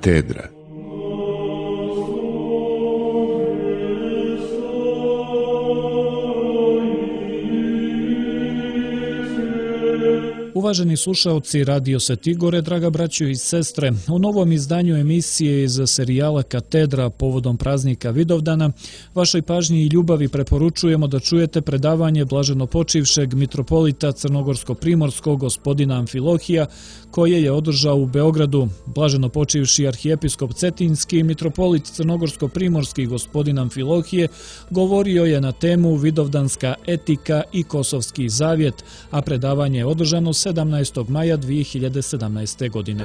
Katedra. Uvaženi slušaoci Radio Svetigore, draga braćo i sestre, u novom izdanju emisije iz serijala Katedra povodom praznika Vidovdana, vašoj pažnji i ljubavi preporučujemo da čujete predavanje blaženopočivšeg mitropolita crnogorsko-primorskog gospodina Amfilohija, koje je održao u Beogradu. Blaženopočivši arhijepiskop Cetinski, mitropolit crnogorsko-primorski gospodin Amfilohije govorio je na temu Vidovdanska etika i Kosovski zavjet, a predavanje je održano 17. maja 2017. godine.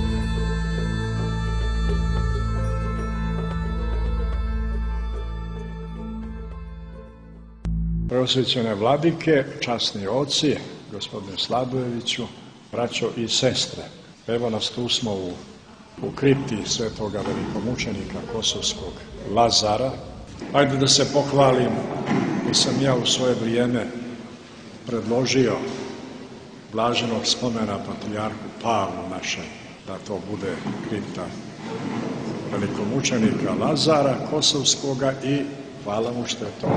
Preosvećene vladike, časni oci, gospodine Sladojeviću, braćo i sestre. Evo nas, tu smo u kripti svetoga velikomučenika kosovskog Lazara. Ajde da se pohvalim da sam ja u svoje vrijeme predložio blaženog spomena patrijarhu Pavlu našem, da to bude kripta velikomučenika Lazara Kosovskoga i hvala mu što je to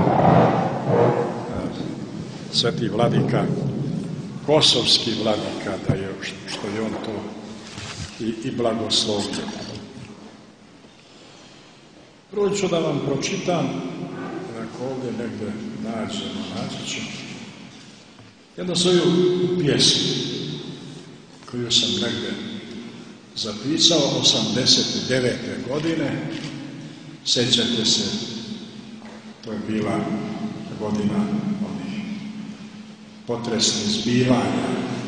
sveti vladika, kosovski vladika, da je, što je on to i blagoslovio. Prvo ću da vam pročitam, ako ovdje negdje naći ću, jednu svoju pjesmu, koju sam negdje zapisao 89. godine. Sjećate se, to je bila godina onih potresnih zbivanja,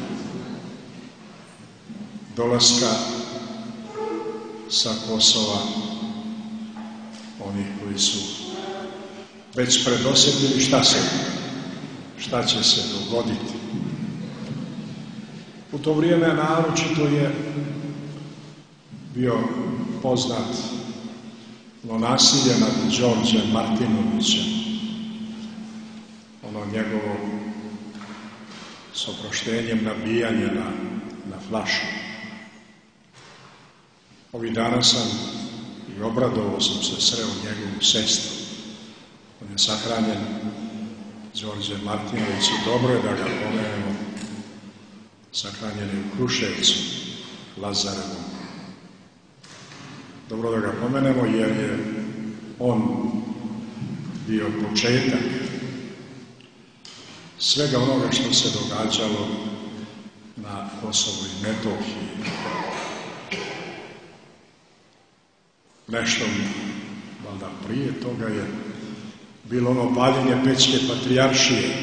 dolaska sa Kosova onih koji su već predosjetili šta će se dogoditi. U to vrijeme naročito je bio poznat nasilje nad Đorđem Martinovićem, ono njegovo s oproštenjem nabijanje na flašu. Ovih dana sam i obradovao sam se, sreo njegovu sestru. On je sahranjen, Đorđe Martinović, i dobro je da ga pomenemo, sahranjen je u Kruševcu, Lazarevom. Dobro da ga pomenemo jer je on bio početak svega onoga što se događalo na Kosovu i Metohiji. Nešto valjda prije toga je bilo ono paljenje Pećke patrijaršije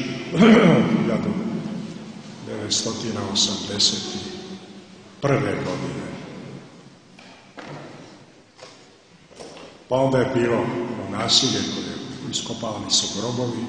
1981. godine. Pa onda je bilo nasilje koje iskopavani su grobovi,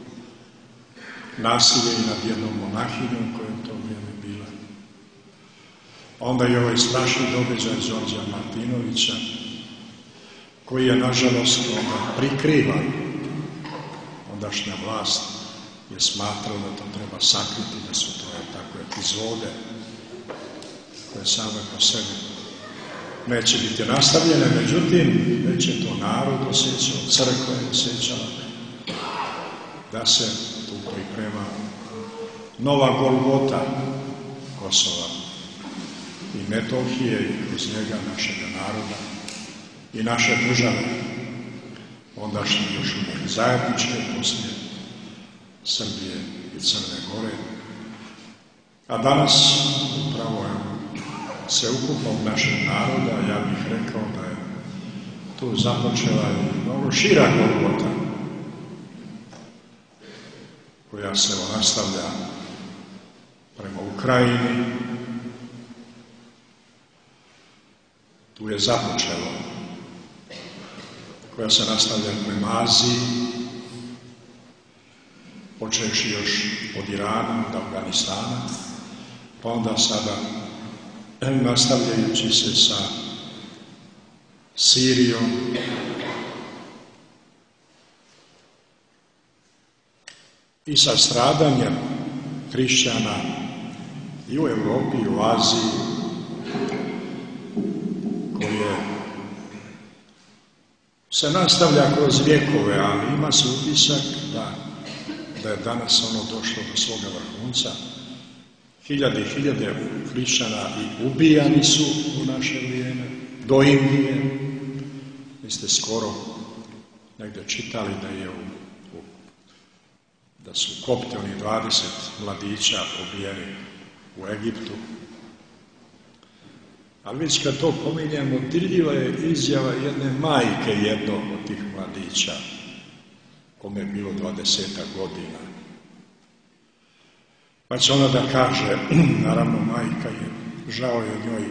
nasilje i nad jednom monahinjom koja je u to vrijeme bila. Onda je ovaj strašni događaj Đorđa Martinovića, koji je nažalost prikrivan. Ondašnja vlast je smatrala da to treba sakriti, da su to takve epizode koje same po sebi neće biti nastavljene, međutim, već je to narod osjećao, crkva je osjećala da se tu priprema nova Golgota Kosova i Metohije i kroz njega našega naroda i naše države, ondašnje još uvijek zajedničke, poslije Srbije i Crne Gore. A danas upravo sveukupnog našeg naroda, ja bih rekao da je tu započela i mnogo šira Golgota, koja se nastavlja prema Ukrajini. Tu je započelo, koja se nastavlja prema Aziji, počevši još od Irana, od Afganistana, pa onda sada nastavljajući se sa Sirijom, i sa stradanjem hrišćana i u Europi i u Aziji, koje se nastavlja kroz vjekove, ali ima se utisak da je danas ono došlo do svoga vrhunca. Hiljade i hiljade hrišćana i ubijani su u naše vrijeme, do Indije. Vi ste skoro negdje čitali da su kopti oni 20 mladića ubijeni u Egiptu. Ali već kad to pominjemo, dirljiva je izjava jedne majke jednog od tih mladića, kome je bilo 20 godina. Pa će ona da kaže, naravno majka je, žao je njoj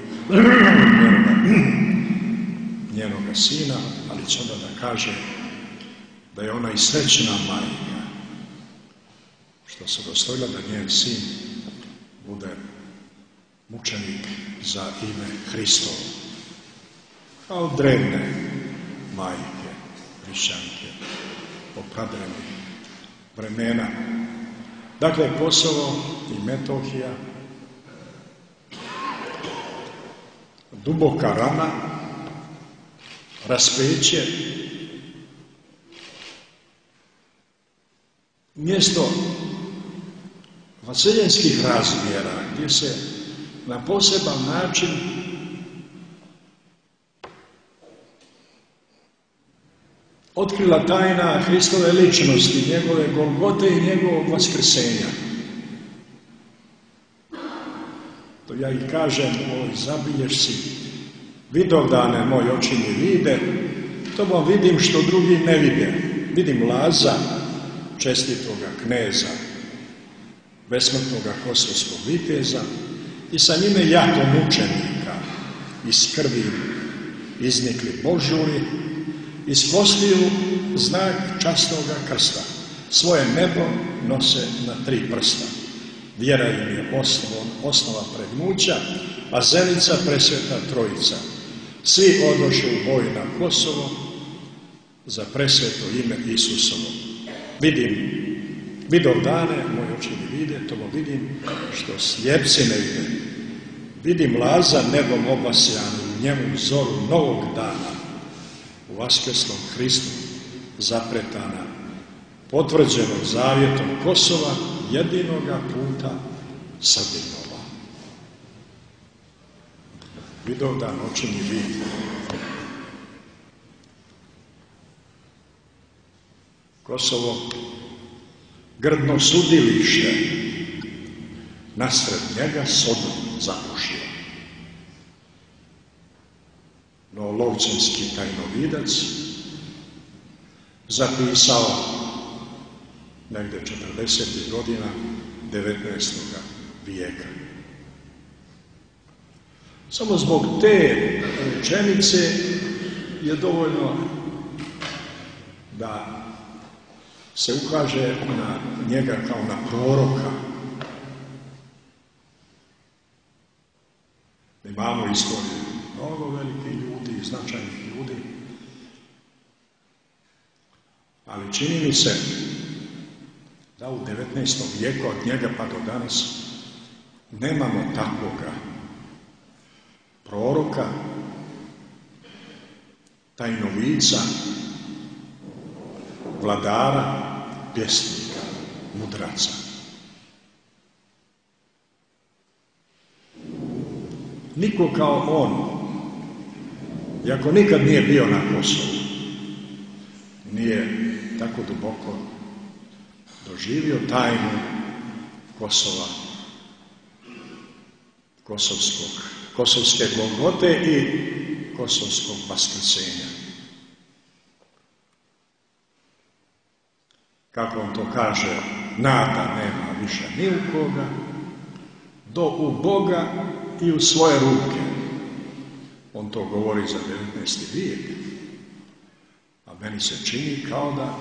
njenoga sina, ali će onda da kaže da je ona i srećna majka, što se dostojila da njen sin bude mučenik za ime Hristovo. Kao drevne majke, hrišćanke, opravdanih vremena. Dakle, Kosovo i Metohija, duboka rana, raspeće, mjesto vaseljenskih razmjera, gdje se na poseban način otkrila tajna Hristove ličnosti, njegove Golgote i njegovog vaskrsenja. To ja i kažem u ovoj zabilješci, Vidovdane moj oči mi vide, to vam vidim što drugi ne vide. Vidim Laza, čestitoga kneza, besmrtnoga kosovskog viteza, i sa njime jato mučenika, iz krvi iznikli božuri, iz kostiju znak časnoga krsta. Svoje nebo nose na 3 prsta. Vjera im je osnova pregnuća, a zenica presveta trojica. Svi odoše u boj na Kosovo za presveto ime Isusovo. Vidovdane, moji oči mi vide, to vidim što slijepci ne vide. Vidim Laza nebom obasjanu, u njemu zoru novog dana, u vaskrslom Hristu zapretana, potvrđenog zavjetom Kosova, jedinoga puta Srbinova. Vidovdan oči mi vidi. Kosovo, grdno sudilište, nasred njega Sodom zapušio. No lovčanski tajnovidac zapisao negdje 40. godina 19. vijeka. Samo zbog te rečenice je dovoljno da se ukaže na njega kao na proroka. Imamo istoriju mnogo velikih ljudi, značajnih ljudi, ali čini mi se da u 19. vijeku od njega pa do danas nemamo takvoga proroka, tajnovica, vladara, pjesnika, mudraca. Niko kao on, iako nikad nije bio na Kosovu, nije tako duboko doživio tajnu Kosova, kosovske Golgote i kosovskog vaskrsenja. Kako on to kaže, nada nema više ni u koga, do u Boga i u svoje ruke. On to govori za 19. vijek, a meni se čini kao da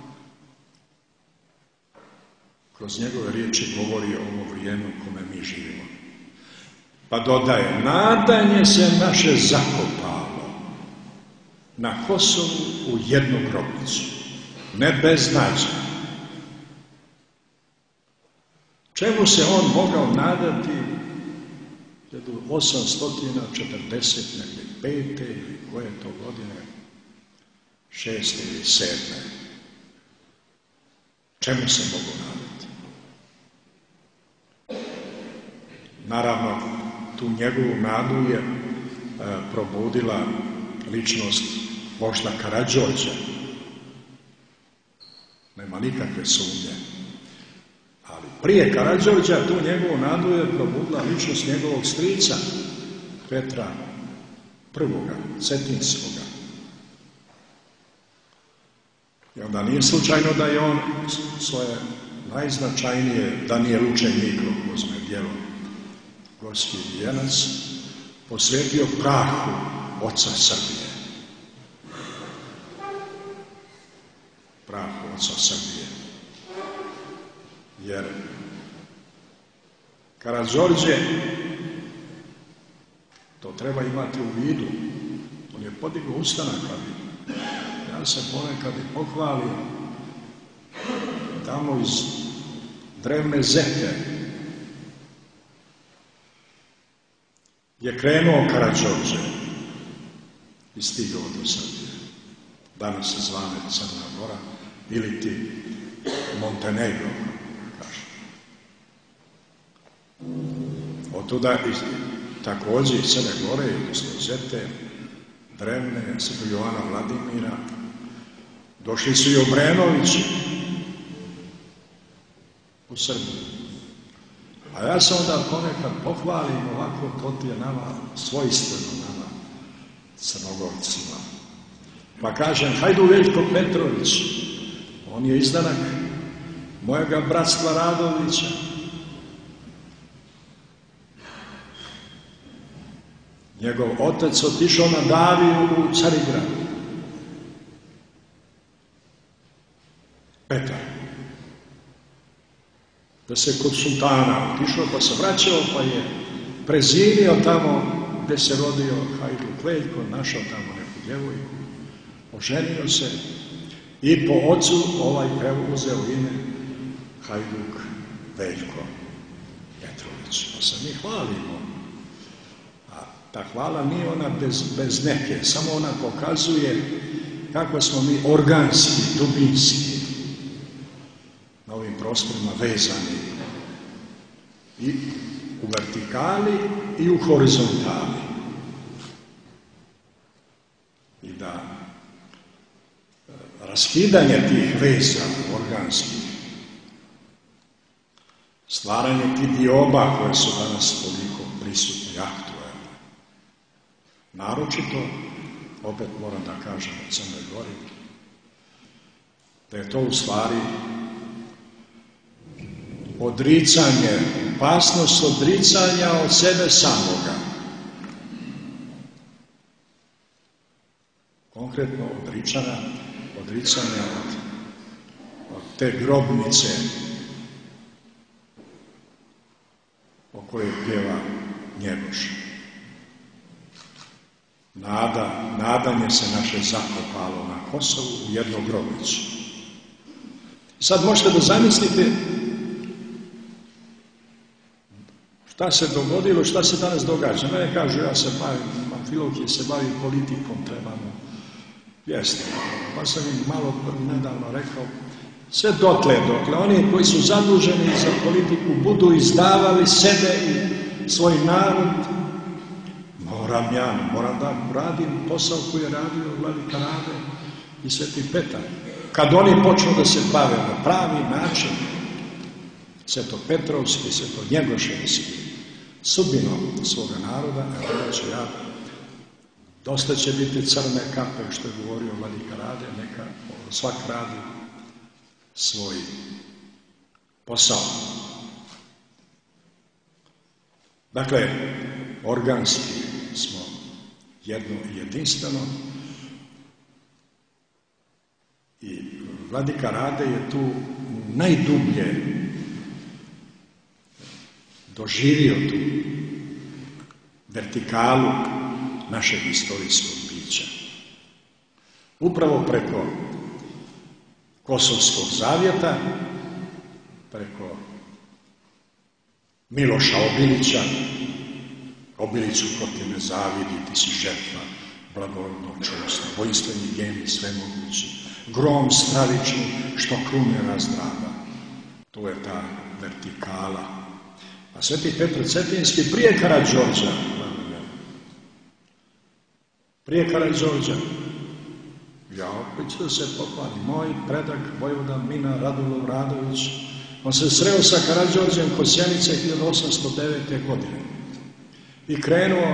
kroz njegove riječi govori o ovo vrijeme u kome mi živimo. Pa dodaje, nadanje se naše zakopalo na Kosovu u jednu grobnicu, ne bez nađe. Čemu se on mogao nadati 1845. ili koje to godine, 6. ili 7. Čemu se mogu nadati? Naravno, tu njegovu nadu je probudila ličnost vožda Karađorđa. Nema nikakve sumnje. Ali prije Karađorđa tu njegovu nadu je probudila ličnost njegovog strica, Petra I. Cetinskoga. I onda nije slučajno da je on svoje najznačajnije Danijel učenik, uzme djelo Gorski vijenac, posvetio prahu oca Srbije. Prahu oca Srbije. Jer Karađorđe, to treba imati u vidu, on je podigao ustanak, ali ja se ponekad i pohvalio tamo iz drevne Zete je krenuo Karađorđe i stigao do Srbije. Danas se zvane Crna Gora ili ti Montenegro, kaže. Otuda također iz Crne Gore, odnosno Zete, drevne, Sv. Jovana Vladimira, došli su i Obrenovići u Srbiju. A ja se onda ponekad pohvalim ovako, to ti je nama svojstveno, nama Crnogorcima. Pa kažem, hajdu Veljko Petrović, on je izdanak mojega bratstva Radovića. Njegov otac otišao na Daviju u Carigrad. Petar. Da se kod sultana otišao, pa se vraćao, pa je prezimio tamo gdje se rodio Hajduk Veljko, našao tamo neku djevojku, oženio se i po ocu uzeo ime Hajduk Veljko Petrović. Pa se mi hvalimo. A ta hvala nije ona bez neke, samo ona pokazuje kako smo mi organski, dubinski na ovim prostorima vezani i u vertikali i u horizontali. I da raskidanje tih veza organskih, stvaranje tih dioba koje su danas toliko prisutni i aktualne, naročito, opet moram da kažem u Crnoj Gori, da je to u stvari odricanje, opasnost odricanja od sebe samoga. Konkretno odricanja od te grobnice o kojoj pjeva Njegoš. Nadanje se naše zakopalo na Kosovu u jednu grobnicu. Sad možete da zamislite šta se dogodilo, šta se danas događa. Mene kažu, ja se bavim, Amfilohije se bavi politikom, trebamo. Jeste. Pa sam im malo nedavno rekao, sve dotle, oni koji su zaduženi za politiku budu izdavali sebe i svoj narod, moram da radim posao koji je radio Vladika Rade i Sveti Petar. Kad oni počnu da se bave na pravi način, Svetopetrovski, Svetonjegoševski, sudbinom svoga naroda, evo ću ja, dosta će biti crne kape, što je govorio Vladika Rade, neka svak radi svoj posao. Dakle, organski smo jedno i jedinstveno i Vladika Rade je tu najdublje doživio tu vertikalu našeg istorijskog bića. Upravo preko Kosovskog zavjeta, preko Miloša Obilića, Obiliću ko ti ne zavidi, ti si žrtva blagorodnog čovjeka, vojstveni genij, svemogući, grom stravični, što krune razdrada. To je ta vertikala. A Sveti Petar Cetinski prije Karađorđa, ja opet ću da se pohvalim, moj predak vojvoda Mina Radulov Radović, on se sreo sa Karađorđem kod Sjenice 1809. godine i krenuo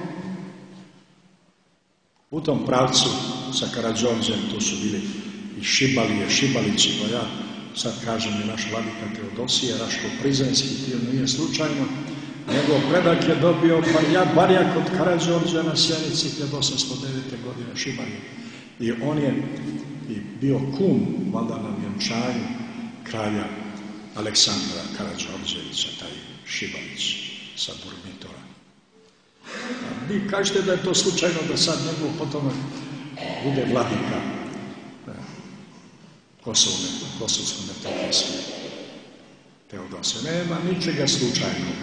u tom pravcu sa Karađorđem. Tu su bili i Šibalije, Šibalići, pa ja sad kažem i naš vladika Teodosije, Raško-Prizrenski, to nije slučajno. Njegov predak je dobio barjak od Karađorđa na Sjenici 1809. godine, Šibalije. I on je bio kum, valjda na vjenčanju kralja Aleksandra Karađorđevića, taj Šibalić sa Durmitora. A vi kažete da je to slučajno da sad njegov potomak bude vladika Kosovsko-metohijske Teodosije. Nema ničega slučajnog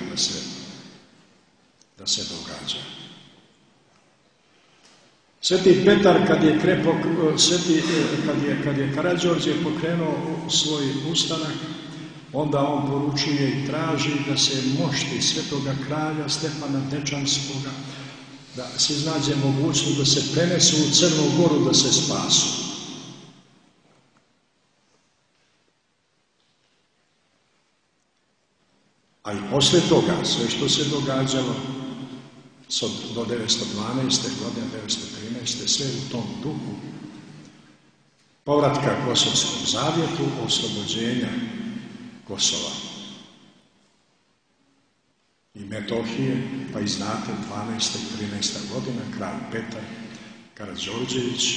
da se događa. Sveti Petar kad je Karađorđe pokrenuo svoj ustanak, onda on poručuje i traži da se mošti svetoga kralja Stefana Dečanskoga, da se iznađe mogućnost da se prenesu u Crnu Goru da se spasu. A i poslije toga, sve što se događalo do 912. godine, 913. sve u tom duhu povratka Kosovskom zavjetu, oslobođenja Kosova i Metohije, pa i znate 12. i 13. godina kralj Petar Karađorđević,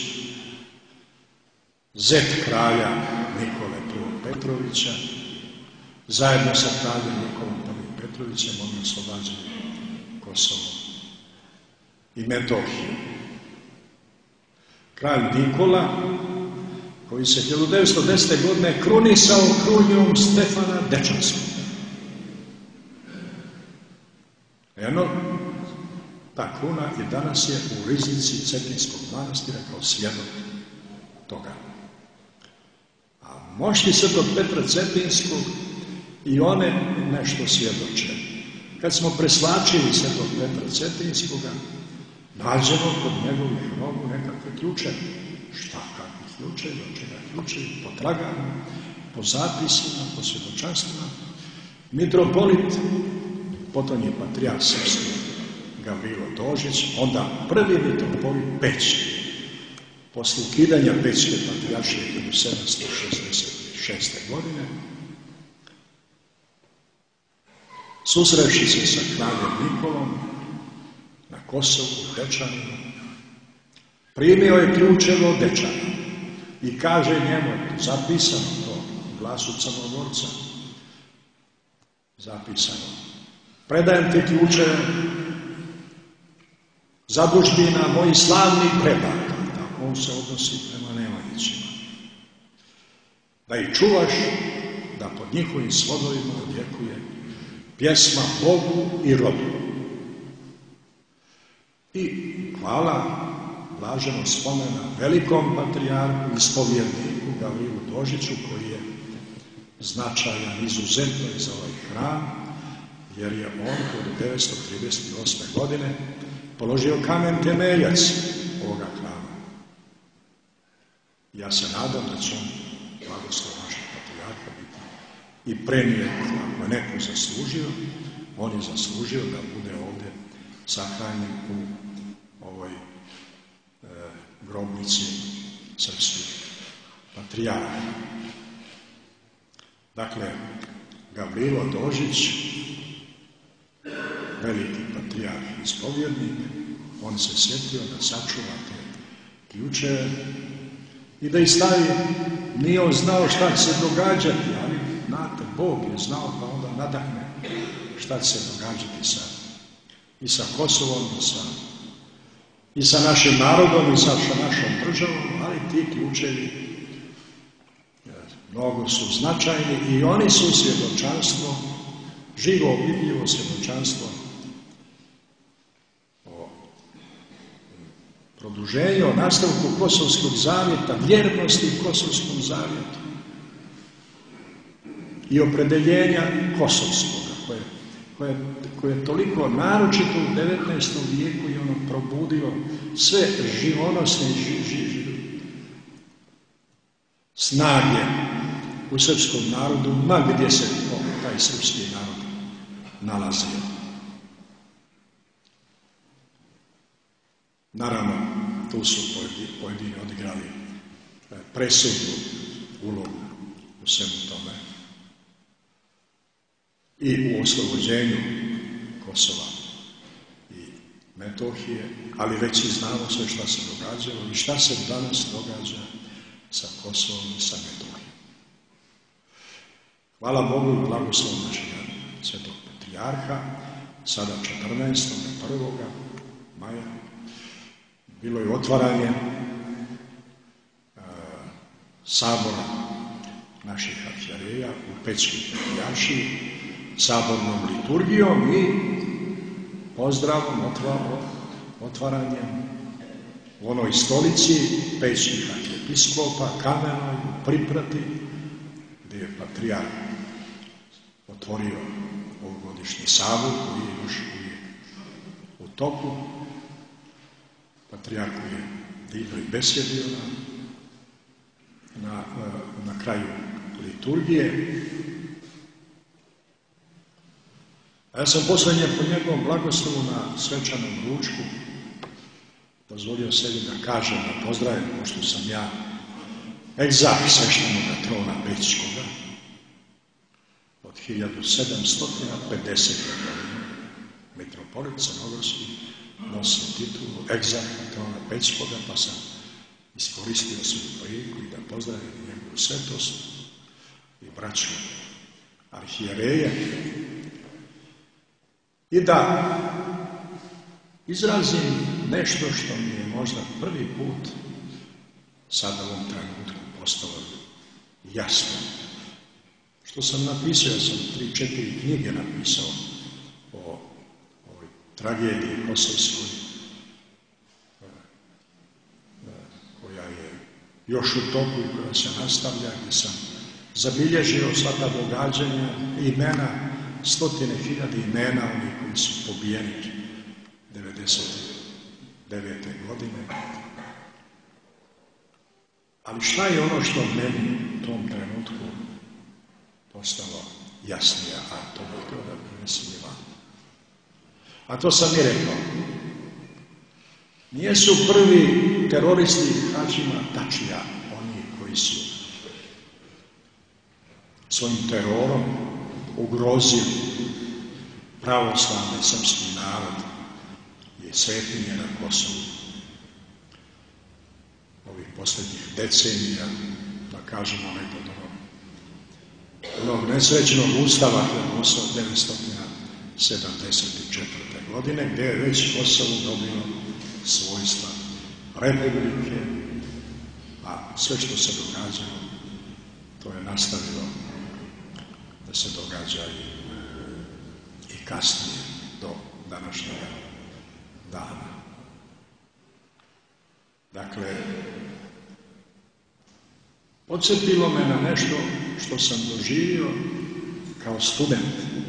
zet kralja Nikole I. Petrovića, zajedno sa kraljem Nikolom I. Petrovićem oni oslobađaju Kosovo i Metohiju. Kralj Nikola, koji se 1910. godine krunisao krunjom Stefana Dečanskog. Eno, ta kruna i danas je u riznici Cetinskog manastira kao svjedok toga. A mošti Svetog Petra Cetinskog i one nešto svjedoče. Kad smo preslačili Svetog Petra Cetinskoga, nađemo kod njegovih nogu nekakve ključeve. Šta, kakvi ključevi, od čega ključevi, po tragama, po zapisima, po svjedočanstvima. Mitropolit, potom je patrijarh srpski Gavrilo Dožić, onda prvi mitropolit Pećki. Posle ukidanja Pećke patrijaršije 1766. godine, susrevši se sa kraljem Nikolom na Kosovu, u Dečaninu, primio je ključeve od Dečana i kaže njemu, zapisano to u glasu Crnogorca, zapisano, predajem ti ključeve zadužbina mojih slavnih predaka, tako on se odnosi prema Nemanjićima, da ih čuvaš, da pod njihovim svodovima odjekuje pjesma Bogu i rodu. I hvala blaženog spomena velikom patrijarhu i ispovjedniku Gavrilu Dožiću, koji je značajan izuzetno i za ovaj hram, jer je on od 1938. godine položio kamen temeljac ovoga hrama. Ja se nadam da će on, blagoslov našeg patrijarha, biti i premijet, ako je neko zaslužio, on je zaslužio da bude ovdje sahranjen u ovoj grobnici srpskih patrijarha. Dakle, Gavrilo Dožić, veliki patrijarh i ispovjednik, on se sjetio da sačuva te ključeve i da ih stavi. Nije on znao šta će se događati, ali znate, Bog je znao, pa onda nadahne šta će se događati i sa Kosovom, i sa našim narodom, i sa našom državom, ali ti ključevi mnogo su značajni i oni su svjedočanstvo, živo vidljivo svjedočanstvo o produženje o nastavku Kosovskog zavjeta, vjernosti Kosovskom zavjetu i opredeljenja Kosovskoga, koje je toliko naročito u 19. vijeku i ono probudilo sve živonosne snage u srpskom narodu, ma gdje se taj srpski narod nalazio. Naravno, tu su pojedini odigrali presudnu ulogu u svemu tome i u oslobođenju Kosova i Metohije, ali već i znamo sve šta se događalo i šta se danas događa sa Kosovom i sa Metohijom. Hvala Bogu i blagoslov našeg svetog patrijarha, sada 14. 1. maja, bilo je otvaranje sabora naših arhijereja u Pećkoj patrijaršiji, sabornom liturgijom i pozdravom, otvaranjem u onoj stolici pećkih arhiepiskopa, kamenoj, u Priprati, gdje je patrijarh otvorio ovogodišnji sabor koji je još uvijek u toku. Patrijarh je divno i besjedio na kraju liturgije. A ja sam posljednje po njegovom blagoslovu na svečanom ručku dozvolio sebi da kažem, da pozdravim, pošto sam ja egzarh sveštenoga trona Pećkoga od 1750. godine. Mitropolit crnogorski nosi titulu egzarha trona Pećkoga, pa sam iskoristio svoju priliku i da pozdravim njegovu svetost i braću arhijereje i da izrazim nešto što mi je možda prvi put sada u ovom trenutku postalo jasno. Što sam napisao, ja sam 3-4 knjige napisao o ovoj tragediji kosovskoj, koja je još u toku i koja se nastavlja, gdje sam zabilježio sva ta događanja, imena, 100.000 imena onih koji su pobijeni 1999. godine. Ali šta je ono što meni u tom trenutku postalo jasnije, a to bih htio da prinesim i vam. A to sam i rekao. Nijesu prvi teroristi Hačima Tačija oni koji su svojim terorom ugrozili pravoslavni srpski narod i svetinje na Kosovu ovih posljednjih decenija, da kažemo nekdo do onog nesrećnog ustava 1974. godine, gdje je već Kosovo dobilo svojstva republike, a sve što se događalo, to je nastavilo da se događa i kasnije do današnjeg dana. Dakle, podsjetilo me na nešto što sam doživio kao student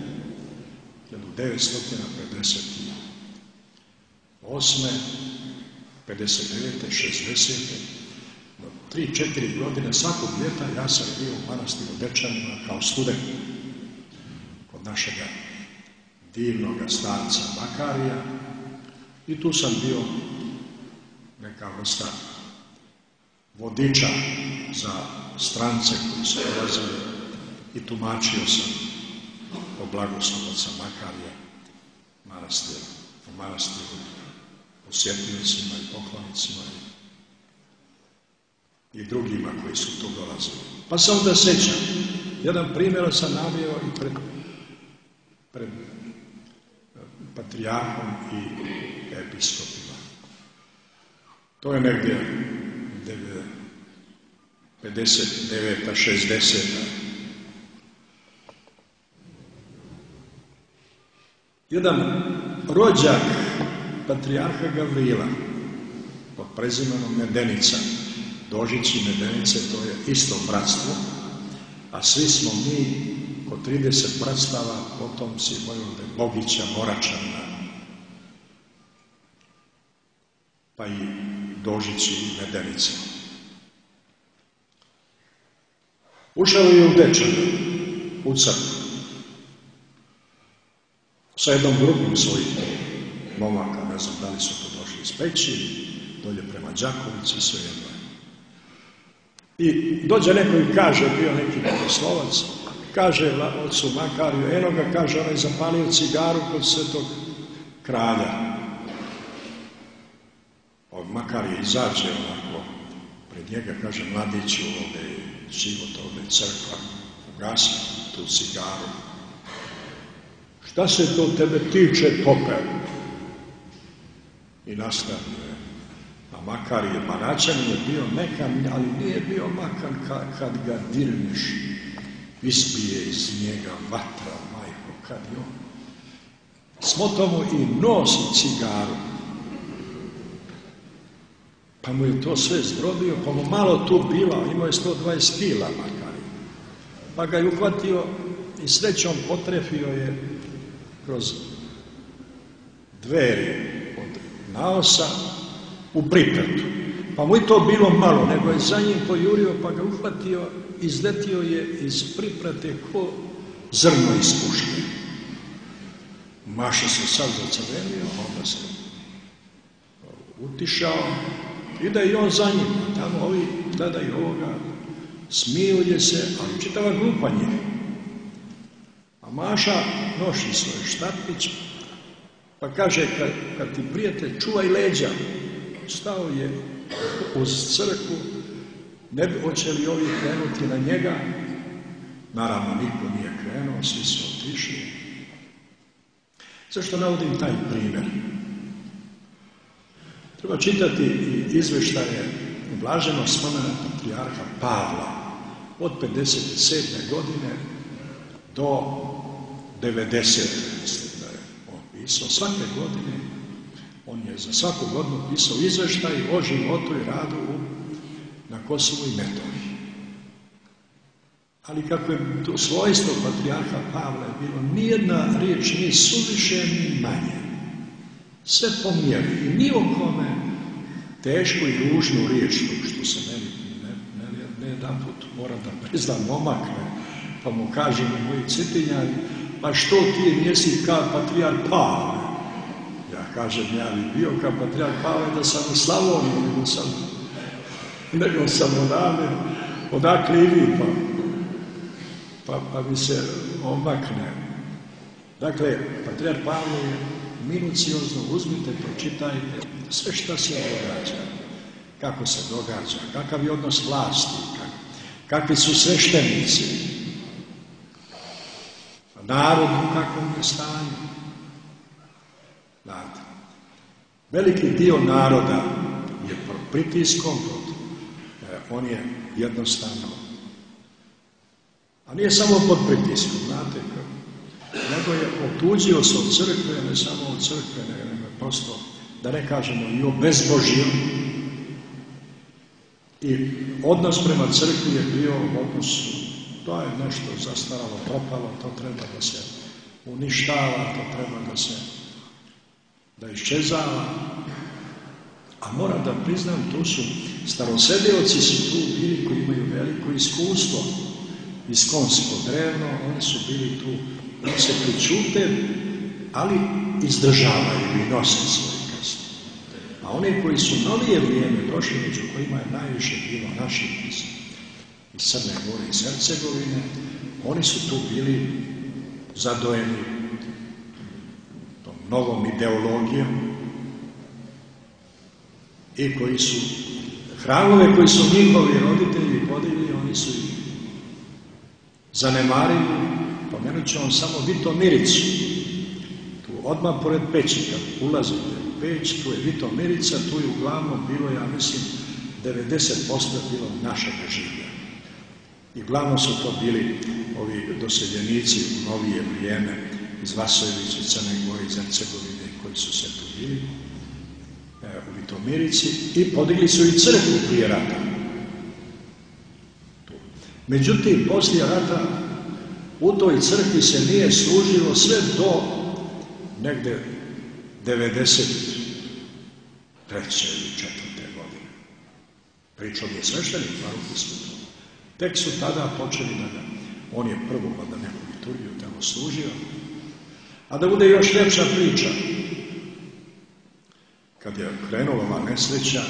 1958. 59. 60. do 3-4 godine svakog ljeta ja sam bio u manastiru Dečanima kao student kod našega divnoga starca Bakarija i tu sam bio neka vrsta vodiča za strance koji su dolazili i tumačio sam o blagoslovu oca Bakarija u manastiru posjetiteljima i poklonicima i drugima koji su tu dolazili. Pa se onda sjećam, jedan primjer sam navio i pred patrijarhom i episkopima. To je negdje 59. 60. Jedan rođak patrijarha Gavrila, pod prezimenom Medenica. Dožić i Medenice, to je isto bratstvo, a svi smo mi od 30 bratstava potomci Vojvode Bogića, Moračana, pa i Dožić i Medenica. Ušao je u Dečane, u crkvu, sa jednom grupom svojih momaka, ne znam da li su to došli iz Peći, dolje prema Đakovici, sve jedno. I dođe neko i kaže, bio neki bogoslovac, kaže ocu Makariju, eno ga, kaže, onaj zapalio cigaru kod Svetog kralja. Makarije izađe onako pred njega, kaže, mladiću, ovdje je život, ovdje je crkva, ugasi tu cigaru. Šta se to tebe tiče, pope? I nastavio. A Makarije Banaćanin je bio mekan, ali nije bio makan kad ga dirneš, ispije iz njega vatra, majko, kad je on. Smoto mu i nosi cigaru. Pa mu je to sve zdrobio, pa mu malo tu bila, imao je 120 kila Makarije. Pa ga je uhvatio i srećom potrefio je kroz dveri od naosa u pripetu. Pa mu i to bilo malo, nego je za njim pojurio, pa ga uhvatio, izletio je iz priprate ko zrno iz puške. Maša se sad zacrvenio, onda se utišao, ide i on za njim. Tamo ovi gledaju ovoga, smijuje se, ali čitava grupa njih. A Maša noši svoj štapić, pa kaže, kad ti prijatelj, čuvaj leđa. Stao je uz crkvu, ne bi hoće li ovi krenuti na njega. Naravno, niko nije krenuo, svi su otišli. Zašto navodim taj primjer? Treba čitati i izveštaje blaženog spomena patrijarha Pavla od 57. godine do 90. mislim da je on pisao. Svake godine on je za svaku godinu pisao izveštaj o životu i radu na Kosovu i Metohiji. Ali kako je to svojstvo patrijarha Pavla je bilo, nijedna riječ ni suviše ni manje. Sve po mjeri i ni o kome tešku i ružnu riječ, što se meni ne jedan put moram da priznam omakne, pa mu kažem moji citinjari, pa što ti nisi kao patrijarh Pavle? Ja kažem, ja bi bio kao patrijarh Pavle da sam u Slavoniji, nego sam odakle i vi, pa mi se omakne. Dakle, patrijarh Pavle je minuciozno, uzmite, pročitajte sve šta se događa, kako se događa, kakav je odnos vlasti, kakvi su sveštenici, narod u kakvom je stanju. Znate, veliki dio naroda je pod pritiskom, on je jednostavno, a nije samo pod pritiskom, znate, nego je otuđio se od crkve, ne samo od crkve, nego je prosto, da ne kažemo, i obezbožio. I odnos prema crkvi je bio odnos, to je nešto zastaralo, propalo, to treba da se uništava, to treba da iščezava. A moram da priznam, tu su starosedioci su tu bili koji imaju veliko iskustvo, iskonsko drevno, oni su bili tu, oni se pričute, ali izdržavaju i nose svoj krst. A oni koji su novije vrijeme došli, među kojima je najviše bilo naših iz Crne Gore, iz Hercegovine, oni su tu bili zadojeni tom novom ideologijom i koji su hramove koji su njihovi roditelji podigli, oni su ih zanemarili. Pomenut ću vam samo Vitomiricu. Tu odmah pored Peći, kad ulazite u Peć, tu je Vitomirica, tu je uglavnom bilo, ja mislim, 90% bilo našega življa. I uglavnom su to bili ovi doseljenici u novije vrijeme iz Vasojevića, Crne Gore, iz Hercegovine, koji su se tu bili u Vitomirici i podigli su i crkvu prije rata. Međutim, poslije rata u toj crkvi se nije služilo sve do negde 93. ili 4. godine. Pričao mi je sveštenik Maruku Svetom. Tek su tada počeli da ga, on je prvo da neku liturgiju tamo služio, a da bude još ljepša priča. Kad je krenula ova nesreća,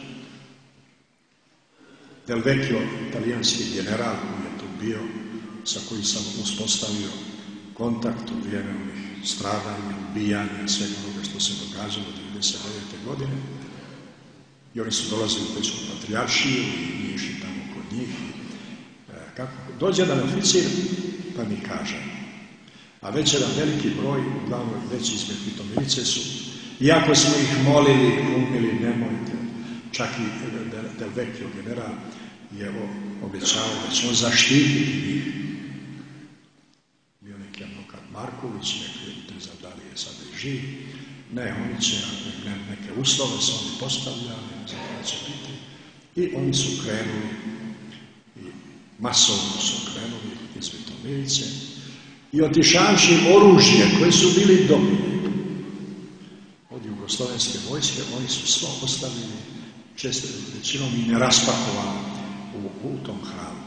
Del Vecchio, italijanski general koji je tu bio, sa kojim sam uspostavio kontakt u vrijeme onih stradanja, ubijanja, svega onoga što se događalo 1999. godine. I oni su dolazili u Pećku patrijaršiju i mi išli tamo kod njih. Kako dođe jedan oficir, pa mi kaže, a već jedan veliki broj, uglavnom veći izmed Vitomirice su, iako smo ih molili, kumili, nemojte, čak i Del Vecchio general je obećao da će on zaštititi njih. Bio neki advokat Marković, ne znam da li je sada i živ, ne, oni će, neke uslove su oni postavljali, ne znam da će biti, i oni su krenuli, i masovno su krenuli iz Vitomirice, i otišavši oružje koje su bili dobili od jugoslovenske vojske, oni su sve ostavili, često većinom i neraspakovali u tom hramu.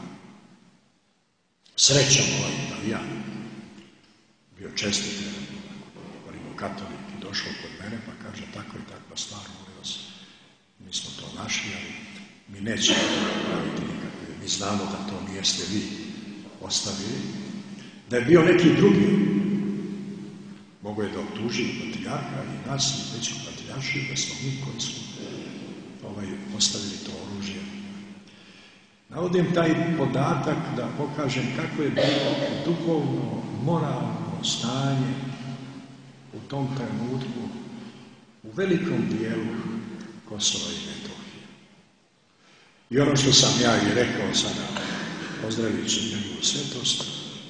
Srećom ovaj Italijan, bio čestit rimokatolik i došao kod mene pa kaže tako i takva stvar, molim vas, mi smo to našli, ali mi nećemo praviti nikakve, mi znamo da to nijeste vi ostavili, da je bio neki drugi, mogo je da optuži patrijarha i nas i Pećku patrijaršiju, da smo mi koji smo ostavili to oružje. Navodim taj podatak da pokažem kako je bilo duhovno, moralno stanje u tom trenutku u velikom dijelu Kosova i Metohije. I ono što sam ja i rekao sada, pozdravit ću njegovu svetost,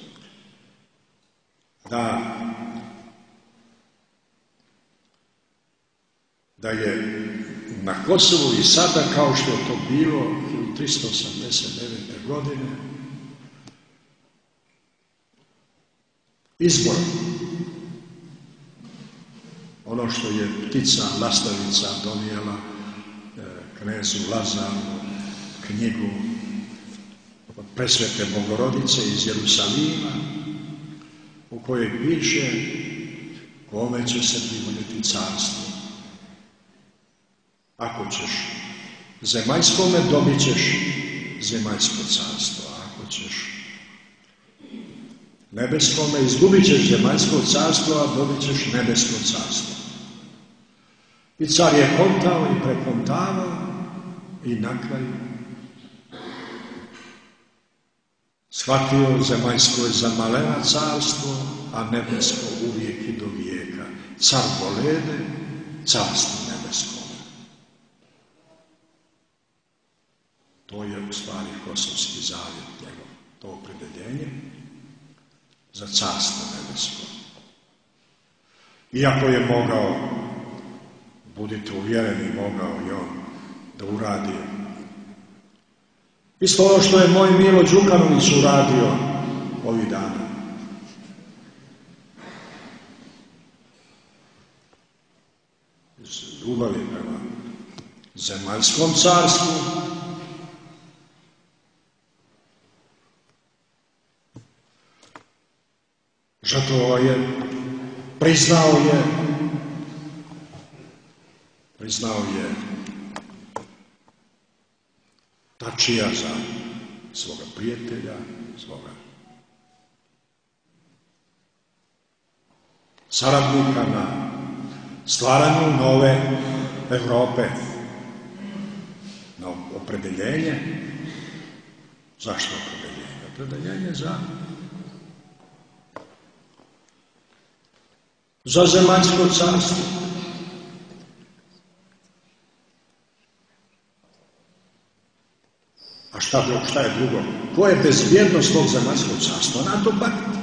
da je na Kosovu i sada, kao što je to bilo 1389. godine, izbor, ono što je ptica lastavica donijela knezu Lazaru knjigu od Presvete Bogorodice iz Jerusalima, u kojoj piše kome će se privoditi carstvo. Ako ćeš zemaljskome, dobit ćeš zemaljsko carstvo. Ako ćeš nebeskome, izgubit ćeš zemaljsko carstvo, a dobit ćeš nebesko carstvo. I car je kontao i prekontavao i na kraju shvatio zemaljsko je za malena carstvo, a nebesko uvijek i do vijeka. Car volede, carstvo nebesko. To je u stvari kosovski zavjet njegov, to opredeljenje za carstvo nebesko. Iako je mogao, budite uvjereni, mogao i on da uradi isto ono što je moj Milo Đukanović uradio ovih dana. Iz ljubavi prema zemaljskom carstvu, žrtvovao je, priznao je Tačija za svoga prijatelja, svoga saradnika na stvaranju nove Evrope, na opredeljenje. Zašto opredeljenje? Opredeljenje za zemaljsko carstvo. A šta je drugo? Ko je bezbjednost tog zemaljskog carstva? NATO pakt.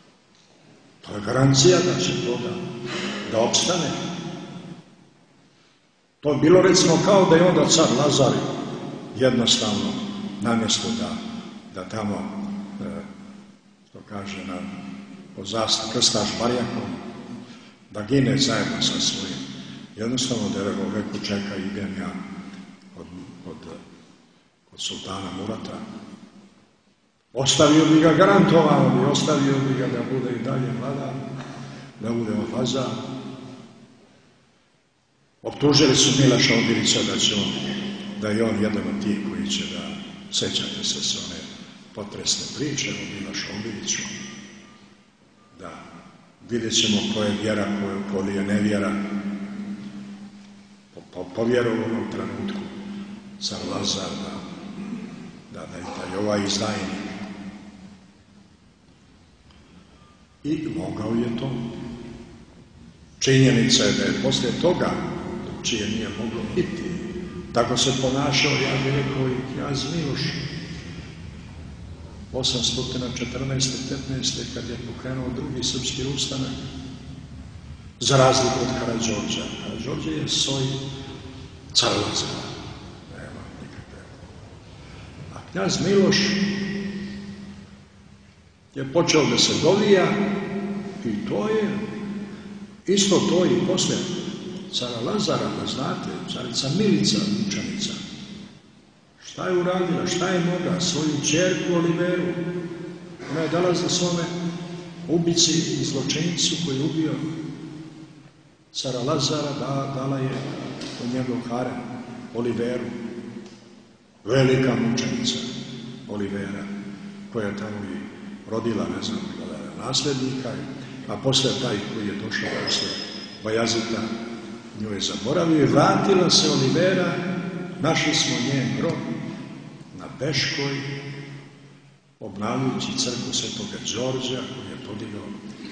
To je garancija da će to da opstane. To je bilo recimo kao da je onda car Lazar jednostavno namjesto da tamo, što kaže pod krstaš barjakom, da gine zajedno sa svojim. Jednostavno da reku čeka, idem ja kod sultana Murata. Ostavio bi ga, garantovano bi, ostavio bi ga da bude i dalje vladar, da bude vazal. Optužili su Milaša Obilića da je on jedan od tih koji će da, sećate se one potresne priče o Milašu Obiliću, da vidjet ćemo ko je vjera, ko je nevjera. Povjerovao u onom trenutku car Lazar da je ovaj izdajnik. I mogao je to. Činjenica je da je poslije toga, čije nije moglo biti, tako se ponašao, ja bih rekao, i knjaz Miloš. 814-15. kad je pokrenuo drugi srpski ustanak, za razliku od Karađorđa. Karađorđe je soj car Lazara. Nema nikakve. A knjaz Miloš je počeo da se dovija i to je isto to i poslije cara Lazara, da znate, carica Milica, mučenica. Šta je uradila, šta je mogla? Svoju ćerku Oliveru. Ona je dala za svome ubici i zločincu koji je ubio cara Lazara, dala je u njegov harem Oliveru. Velika mučenica Olivera, koja je tamo i rodila, ne znam, nasljednika, a poslije taj koji je došao poslije Bajazita nju je zaboravio i vratila se Olivera, našli smo njen grob na Beškoj, obnavljajući crkvu Svetoga Đorđa koju je podigao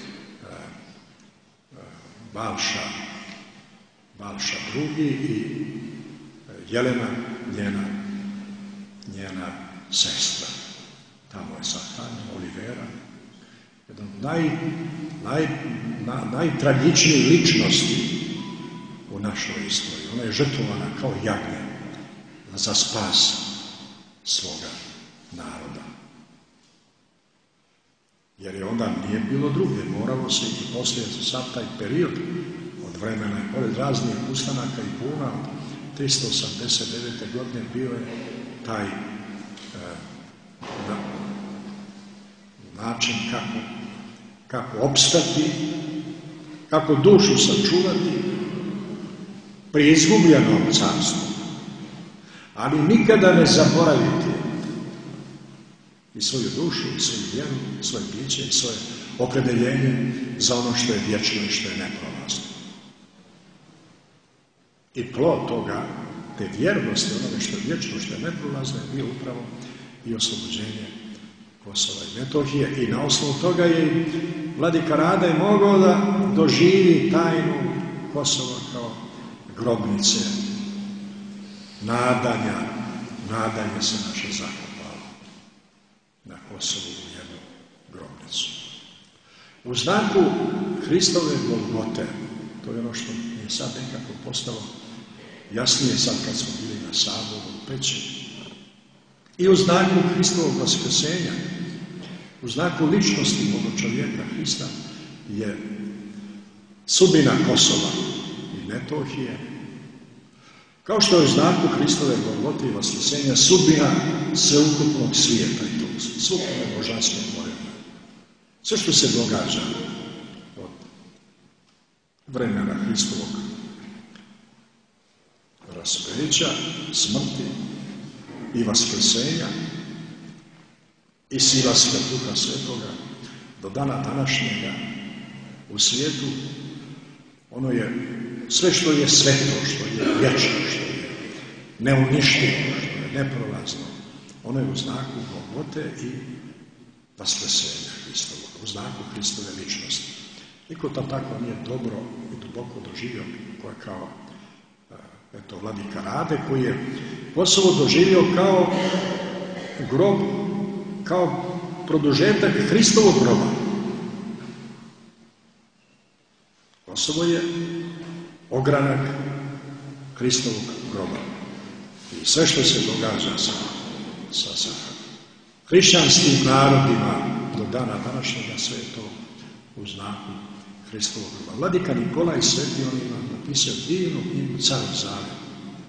Balša II i Jelena, njena sestra. Tamo je sahranjena Olivera, jedan od najtragičnijih ličnosti u našoj istoriji. Ona je žrtvovana kao jagnje za spas svoga naroda. Jer je onda nije bilo druge, moralo se i poslije sad taj period od vremena i pored raznih ustanaka i buna od 389. godine bio je taj način kako opstati, kako dušu sačuvati pri izgubljenom carstvu, ali nikada ne zaboraviti i svoju dušu, i svoju vjeru, i svoje biće, i svoje opredeljenje za ono što je vječno i što je neprolazno. I plod toga, te vjernosti, onome što je vječno, što je neprolazno, je bio upravo i oslobođenje Kosova i Metohije. I na osnovu toga je vladika Rade mogao da doživi tajnu Kosova kao grobnice, nadanje se naše zakopalo na Kosovu u jednu grobnicu. U znaku Hristove Golgote, to je ono što mi je sad nekako postalo jasnije sad kad smo bili na saboru u Peći, i u znaku Hristovog vaskrsenja, u znaku ličnosti Boga čovjeka Hrista je sudbina Kosova i Metohije, kao što je u znaku Hristove Golgote i vaskrsenja sudbina sveukupnog svijeta i tog sveukupnog božanskog tvorevanja. Sve što se događa od vremena Hristovog raspeća, smrti i vaskrsenja i silaska Duha Svetoga do dana današnjega u svijetu, ono je sve što je sveto, što je vječno, što je neuništivo, što je neprolazno, ono je u znaku Golgote i vaskrsenja Hristovog, u znaku Hristove ličnosti. Niko to tako nije dobro i duboko doživio, ko je kao vladika Rade, koji je Kosovo doživio kao grob, kao produžetak Hristovog groba. Kosovo je ogranak Hristovog groba. I sve što se događa sa hrišćanskim narodima do dana današnjega, sve je to u znaku Hristovog groba. Vladika Nikolaj Sveti, on ima napisao divnu knjigu Car Zavet,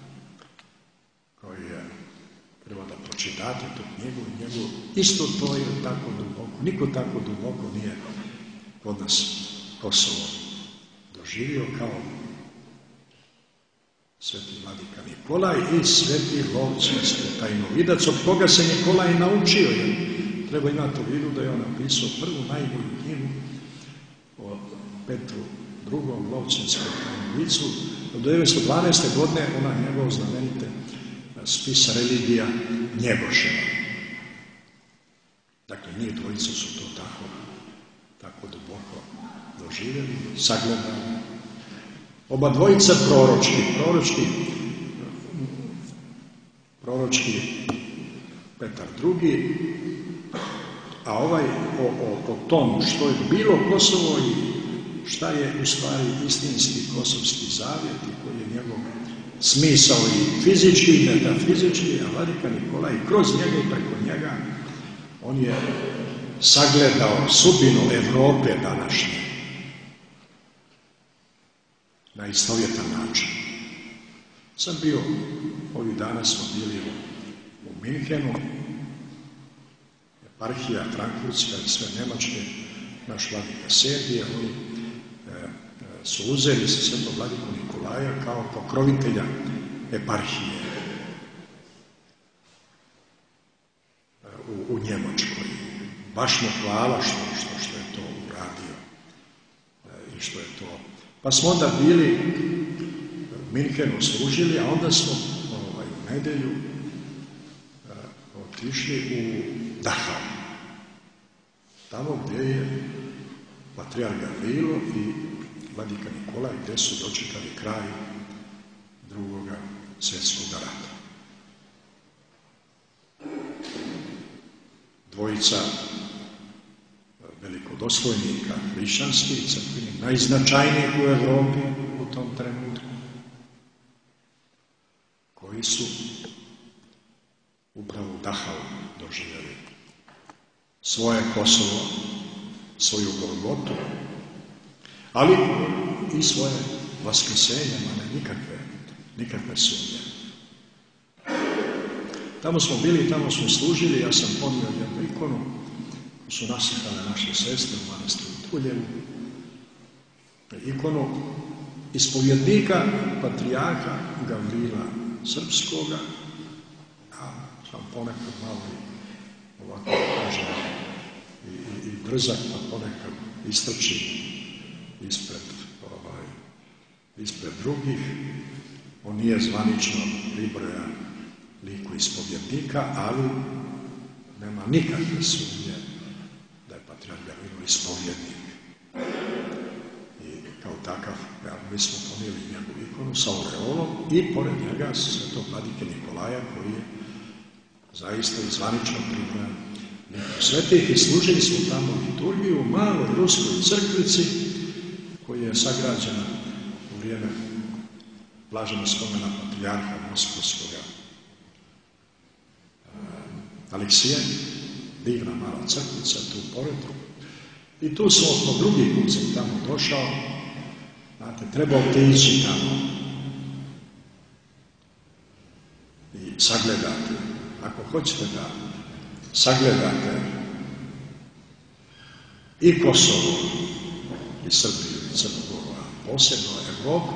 koju je treba da pročitate tu knjigu i njegu. Isto to je tako duboko. Niko tako duboko nije kod nas Kosovo doživio kao Sveti Vladika Nikolaj i Sveti Lovćinski tajnovidac, od koga se Nikolaj naučio. Jer treba imati u vidu da je on napisao prvu najbolju knjigu o Petru II. Lovćinskom tajnovicu. Od 1912. godine ona njegov znamenite spis religija Njegoševa. Dakle, njih dvojica su to tako duboko doživjeli, sagledali. Oba dvojica proročki Petar II, a ovaj o tom što je bilo Kosovo i šta je u stvari istinski kosovski zavjet i koji je njegov smisao i fizički i metafizički, a Vladika Nikolaj kroz njega i preko njega on je sagledao sudbinu Evrope današnje na istovjetan način. Sam bio, ovih dana smo bili u Minhenu, eparhija Frankfurtska i sve Nemačke, naš vladika Sergije, oni su uzeli se Svetog Vladiku Nikolaja kao pokrovitelja eparhije u Njemačkoj. Baš mu hvala što je to uradio i što je to. Pa smo onda bili u Minhenu služili, a onda smo u nedelju otišli u Dachau. Tamo gdje je patrijarh Gavrilo i Vladika Nikolaj, gdje su dočekali kraj Drugog svjetskog rata. Dvojica velikodostojnika hrišćanskih crkvenih, najznačajnijih u Evropi u tom trenutku, koji su upravo u Dachau doživjeli svoje Kosovo, svoju Golgotu, ali i svoje vaskrsenje, ne nikakve sumnje. Tamo smo bili, tamo smo služili, ja sam ponio jednu ikonu, koju su naslikale naše sestre u manastiru Tuljevu, ikonu ispovjednika patrijarha Gavrila Srpskoga, a sam ponekad malo ovako kažem i drzak, pa ponekad istrči ispred drugih. On nije zvanično pribrojan liku ispovjednika, ali nema nikakve sumnje da je patrijarh Gavrilo ispovjednik. I kao takav, mi smo ponijeli njegovu ikonu sa aureolom i pored njega Svetog Vladike Nikolaja, koji je zaista i zvanično pribrojan liku svetih, i služili smo tamo liturgiju u maloj ruskoj crkvici koja je sagrađena u vrijeme blaženog spomena patrijarha Moskovskoga Aleksija, divna mala crkvica tu pored. I tu smo po drugi put sam tamo došao, znate, trebate ići tamo i sagledati, ako hoćete da sagledate i Kosovo i Srbiju i Crnu Goru, a posebno Evropu,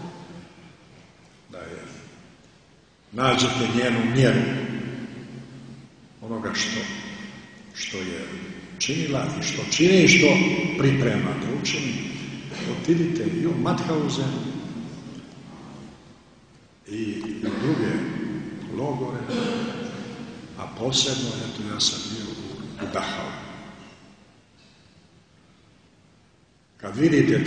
da je nađete njenu mjeru onoga što je činila i što čini i što priprema da učini. Otidite i u Mauthausen i u druge logore, a posebno, eto, ja sam bio u Dachau. Kad vidite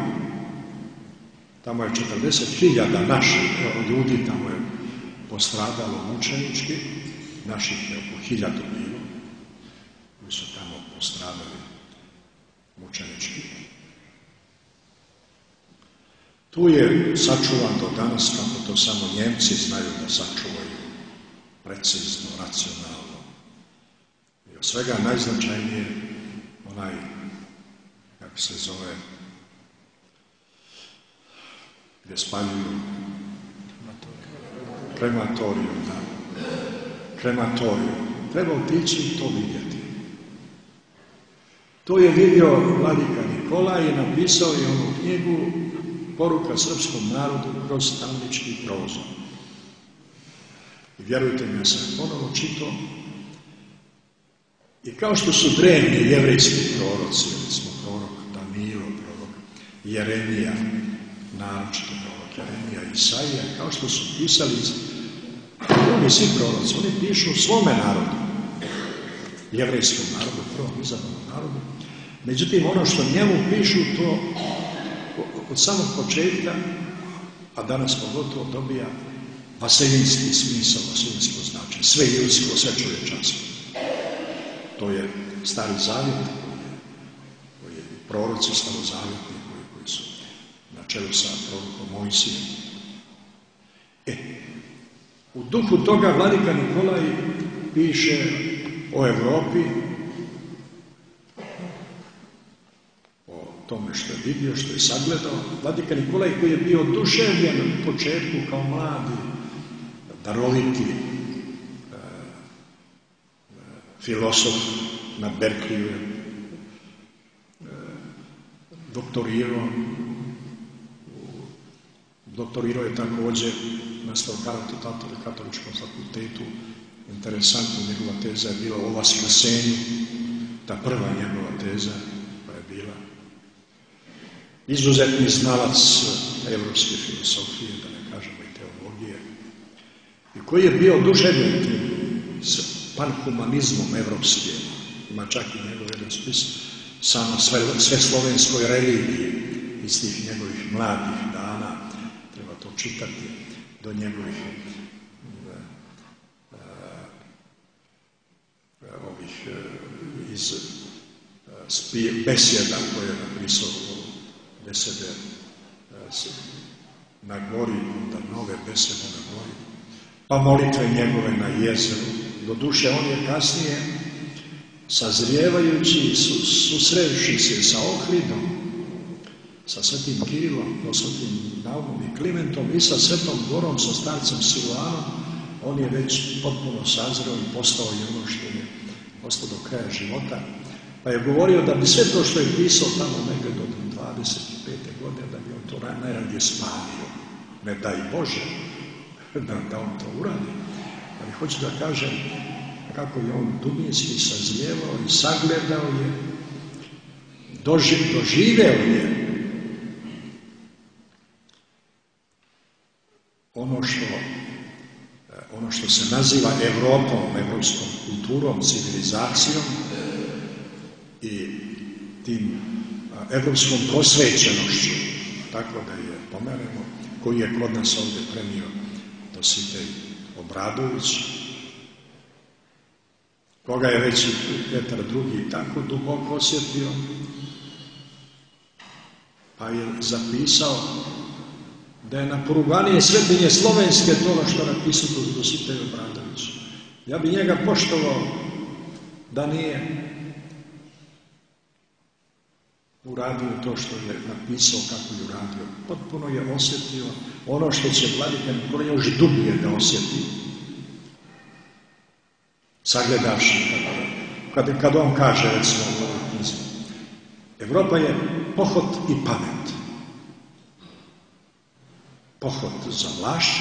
tamo je 40.000 naših ljudi, tamo je postradalo mučenički, naših je oko 1000 bilo, koji su tamo postradali mučenički. Tu je sačuvan do danas, kako to samo Njemci znaju da sačuvaju, precizno, racionalno. I od svega najznačajnije onaj, kako se zove, gdje spaljuju krematoriju, da. Krematoriju. Treba otići i to vidjeti. To je vidio vladika Nikolaj i napisao je onu knjigu Poruka srpskom narodu kroz tamnički prozor. I vjerujte mi, ja sam ponovo čitao. I kao što su drevni jevrejski proroci, recimo prorok Danilo, prorok Jeremija, naročito prorok Jeremija, Isaija, kao što su pisali drugi svi proroci, oni pišu svome narodu, jevrejskom narodu, prvom izabranom narodu. Međutim, ono što njemu pišu, to od samog početka, a danas pogotovo dobija vaselinski smisao, vaselinsko značenje, sve ljudsko, sve čovječansko. To je Stari Zavjet, koji je proroci starozavjetni, koji su na čelu sa prorokom Mojsijem. U duhu toga vladika Nikolaj piše o Europi, o tome što je vidio, što je sagledao. Vladika Nikolaj koji je bio oduševljen u početku kao mladi, daroviti filosof na Berkeliju, doktorirao je također na katoličkom fakultetu. Interesantno, njegova teza je bila o vaskrsenju, ta prva njegova teza koja je bila. Izuzetni znalac evropske filosofije, da ne kažemo i teologije, i koji je bio oduševljen tim panhumanizmom evropske. Ima čak i njegov jedan spis samo sve slovenskoj religiji iz tih njegovih mladih dana. Treba to čitati do njegovih iz besjeda koje je napisao, besede na gori, da nove besede na gori, pa molitve njegove na jezeru. Doduše, on je kasnije, sazrijevajući, susrevši se sa Ohridom, sa Svetim Kirilom, Svetim Naumom i Klimentom i sa Svetom Gorom, sa starcem Siluanom, on je već potpuno sazreo i postao je ono što je postao do kraja života. Pa je govorio da bi sve to što je pisao tamo negdje do 25. godine, da bi on to najradije spalio. Ne daj Bože da on to uradi. Ali hoću da kažem kako je on dubinski sazrijevao i sagledao je, doživeo je ono što se naziva Evropom, evropskom kulturom, civilizacijom i tim evropskom prosvećenošću, tako da je pomenemo, koji je kod nas ovdje prenio Dositej Obradović, koga je već i Petar II tako duboko osjetio, pa je zapisao da je na poruganije svetinje slovenske toga što napisao Dositej Obradović. Ja bi njega poštovao da nije uradio to što je napisao, kako je uradio. Potpuno je osjetio ono što će vladika Nikolaj još dublje da osjeti. Sagledavši, kad on kaže, recimo, u ovoj knjizi, Evropa je pohod i pamet. Pohod za vlašću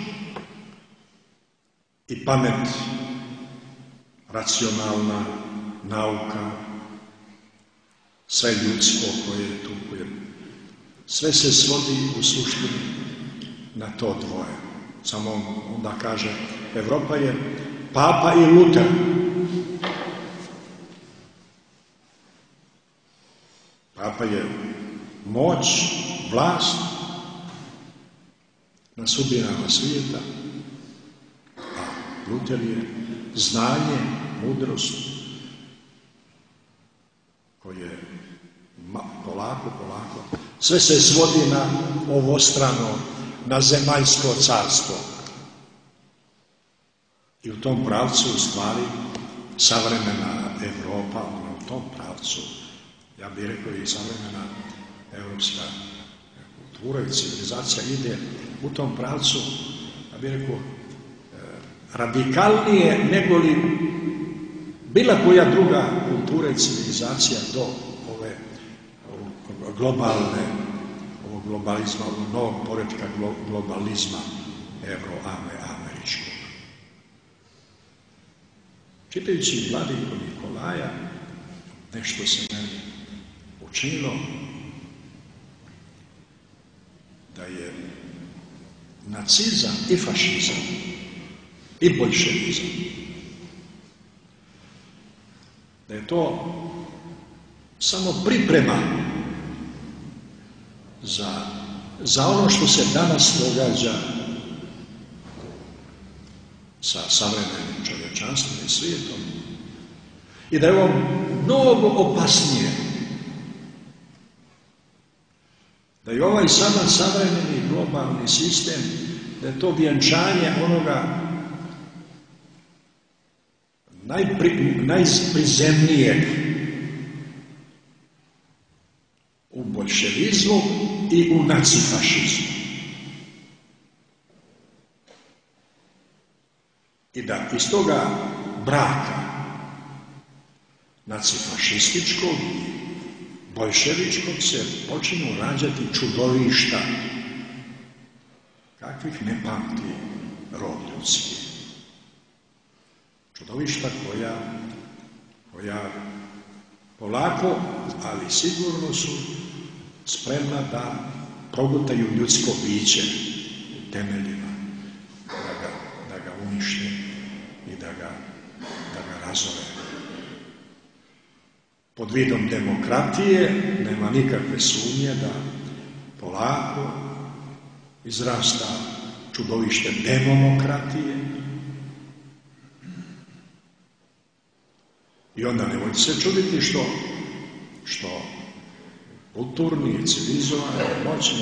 i pamet racionalna, nauka, sve ljudsko koje je tu, sve se svodi u suštini na to dvoje. Samo onda kaže, Evropa je Papa i Luter. Papa je moć, vlast na sudbinama svijeta, a Luter je znanje, mudrost, koje polako, sve se svodi na ovostrano na zemaljsko carstvo. I u tom pravcu, u stvari, savremena Evropa, ona u tom pravcu, ja bih rekao i savremena evropska kultura i civilizacija ide u tom pravcu, ja bih rekao, radikalnije nego li bila koja druga kultura i civilizacija do ove globalne, ovog globalizma, ovog novog poretka globalizma evroameričkog. Čitajući Vladiku Nikolaja, nešto se meni učinilo da je nacizam i fašizam i boljševizam, da je to samo priprema za ono što se danas događa sa savremenim čovječanstvom i svijetom i da je ovo mnogo opasnije, da je ovaj sada savremeni globalni sistem, da je to vjenčanje onoga najprizemnijeg u boljševizmu i u nacifašizmu. I da iz toga braka nacifašističkog i boljševičkog se počinju rađati čudovišta kakvih ne pamti rod ljudski. Čudovišta koja polako, ali sigurno su spremna da progutaju ljudsko biće u temeljima, da ga unište i da ga razore. Pod vidom demokratije nema nikakve sumnje da polako izrasta čudovište demokratije. I onda nemojte se čuditi što kulturni, civilizovani, moćni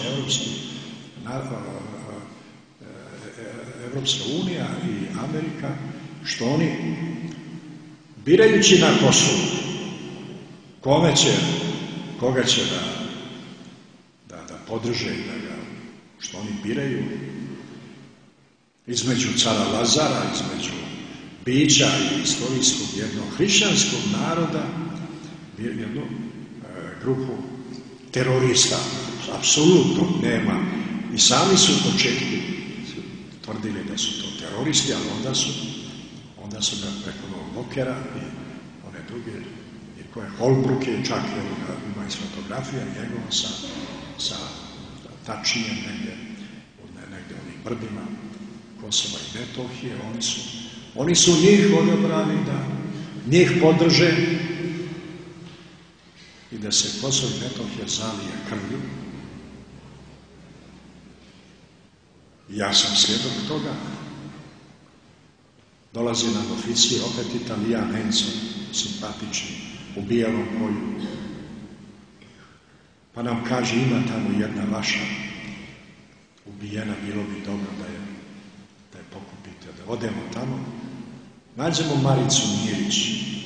Evropska unija i Amerika, što oni, birajući na kosu, koga će da podrže i što oni biraju, između cara Lazara, između bića i istorijskog jednog hrišćanskog naroda, jednu grupu terorista, apsolutno nema. I sami su u početku tvrdili da su to teroristi, ali onda su ga preko Novog Lokera i one druge, i koje Holbrook je čak, ima iz fotografija njegova sa Tačijem negdje u onih brdima Kosova i Metohije, oni su njih odabrali da njih podrže i da se Kosovo i Metohija zalije krvlju. Ja sam svjedok toga. Dolazi nam oficir, opet Italijan, Enzo, simpatični, u bijelom boju. Pa nam kaže, ima tamo jedna vaša ubijena, bilo bi dobro da je pokupite. Da odemo tamo, nađemo Maricu Mirić,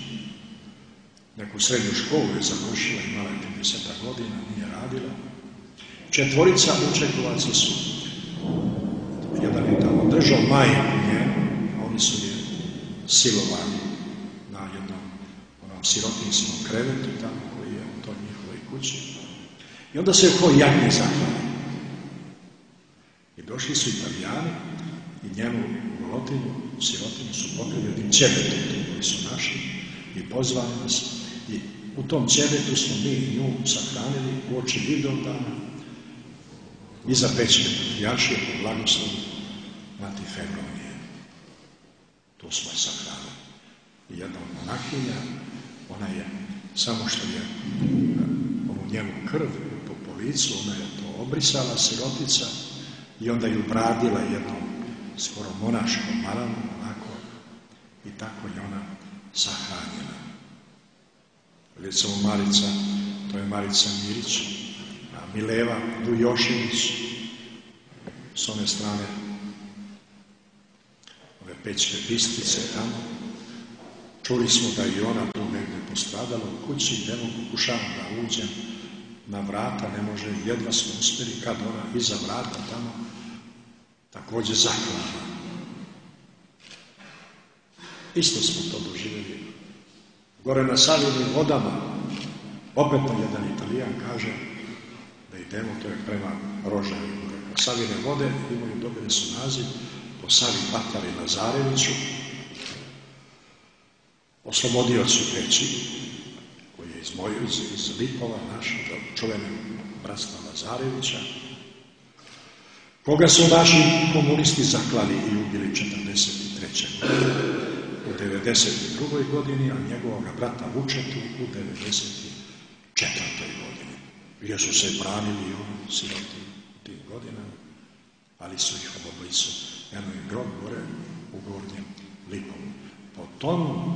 neku srednju školu je završila, imala je 50 godina, nije radila. 4 učekovaca su, jedan je tamo držao majku njenu, a oni su je silovani na jednom onom sirotinskom krevetu tamo koji je u toj njihovoj kući. I onda se ko jadni zaklali. I došli su Italijani i njenu golotinju, sirotinu su pokrili jednim ćebetom koji su našli i pozvali nas. I u tom ćebetu smo mi nju sahranili uoči Vidovdana iza Pećke Patrijaršije po blagoslovu Mati Febronije. Tu smo je sahranili. I jedna od monahinja, ona je, samo što je ovu njenu krv po licu, ona je to obrisala, sirotica, i onda ju bradila jednom skoro monaškom maranom, onako, i tako je ona sahranjena. Recimo Marica, to je Marica Mirić, a Mileva Dujošević, s one strane ove Pećke Bistrice tamo. Čuli smo da i ona tu negdje postradala u kući, idemo, pokušavam da uđem na vrata, ne može, jedva smo uspjeli, kad ona iza vrata tamo također zaklala. Isto smo to doživjeli. Gore na Savinim vodama, opet jedan Italijan kaže da idemo, to je prema Rožaju. Savine vode imaju, dobili su naziv po Savi Patari Lazareviću, oslobodiocu Peći, koji je iz Lipova, našeg čuvenog bratstva Lazarevića, koga su naši komunisti zaklali i ubili 1943. u 1992. godini, a njegovog brata Vučetu u 1994. godini. Jer su se branili i oni siroti u tim godinama, ali su ih obojicu, eno i grob gore u Gornjem Lipovu. Po tom